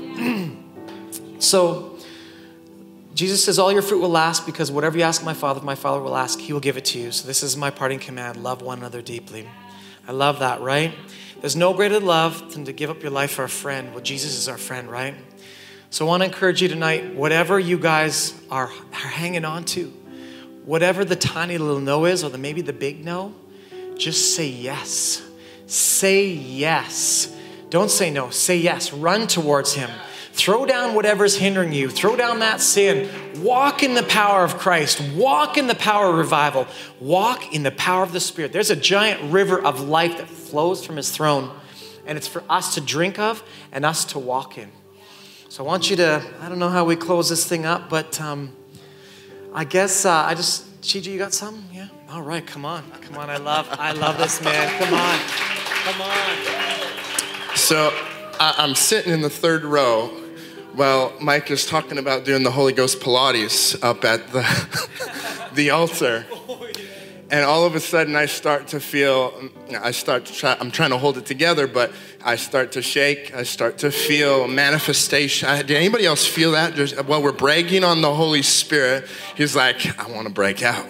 So Jesus says, all your fruit will last because whatever you ask my Father, my Father will ask, he will give it to you. So this is my parting command, love one another deeply. I love that, right? There's no greater love than to give up your life for a friend. Well, Jesus is our friend, right? So I want to encourage you tonight, whatever you guys are, are hanging on to, whatever the tiny little no is or the, maybe the big no, just say yes. Say yes. Don't say no. Say yes. Run towards him. Throw down whatever's hindering you. Throw down that sin. Walk in the power of Christ. Walk in the power of revival. Walk in the power of the Spirit. There's a giant river of life that flows from his throne, and it's for us to drink of and us to walk in. So I want you to, I don't know how we close this thing up, but um, I guess uh, I just, Chiji, you got something? Yeah? All right, come on. Come on, I love, I love this, man. Come on. Come on. So I, I'm sitting in the third row while Mike is talking about doing the Holy Ghost Pilates up at the, the altar. And all of a sudden I start to feel, I start to try, I'm trying to hold it together, but I start to shake. I start to feel manifestation. Did anybody else feel that? Just, while we're bragging on the Holy Spirit, he's like, I want to break out.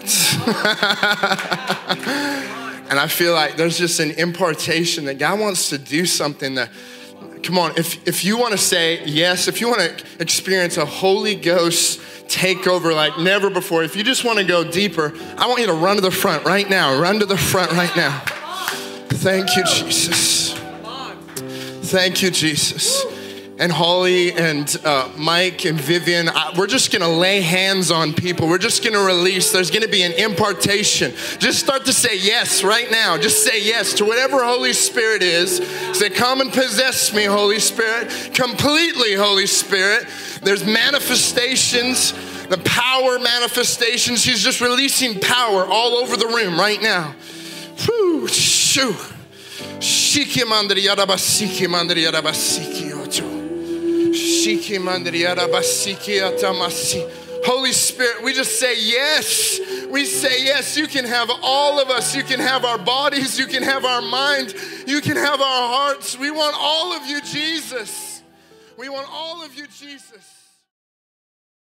And I feel like there's just an impartation that God wants to do something that, come on, if, if you want to say yes, if you want to experience a Holy Ghost takeover like never before, if you just want to go deeper, I want you to run to the front right now. Run to the front right now. Thank you, Jesus. Thank you, Jesus. And Holly and uh, Mike and Vivian, I, we're just going to lay hands on people. We're just going to release. There's going to be an impartation. Just start to say yes right now. Just say yes to whatever Holy Spirit is. Say, come and possess me, Holy Spirit. Completely, Holy Spirit. There's manifestations, the power manifestations. He's just releasing power all over the room right now. Whew, shoo. Shiki mandri yarabasiki mandri yarabasiki oto. Shiki mandri yarabasiki atamasi. Holy Spirit, we just say yes. We say yes. You can have all of us. You can have our bodies. You can have our mind. You can have our hearts. We want all of you, Jesus. We want all of you, Jesus.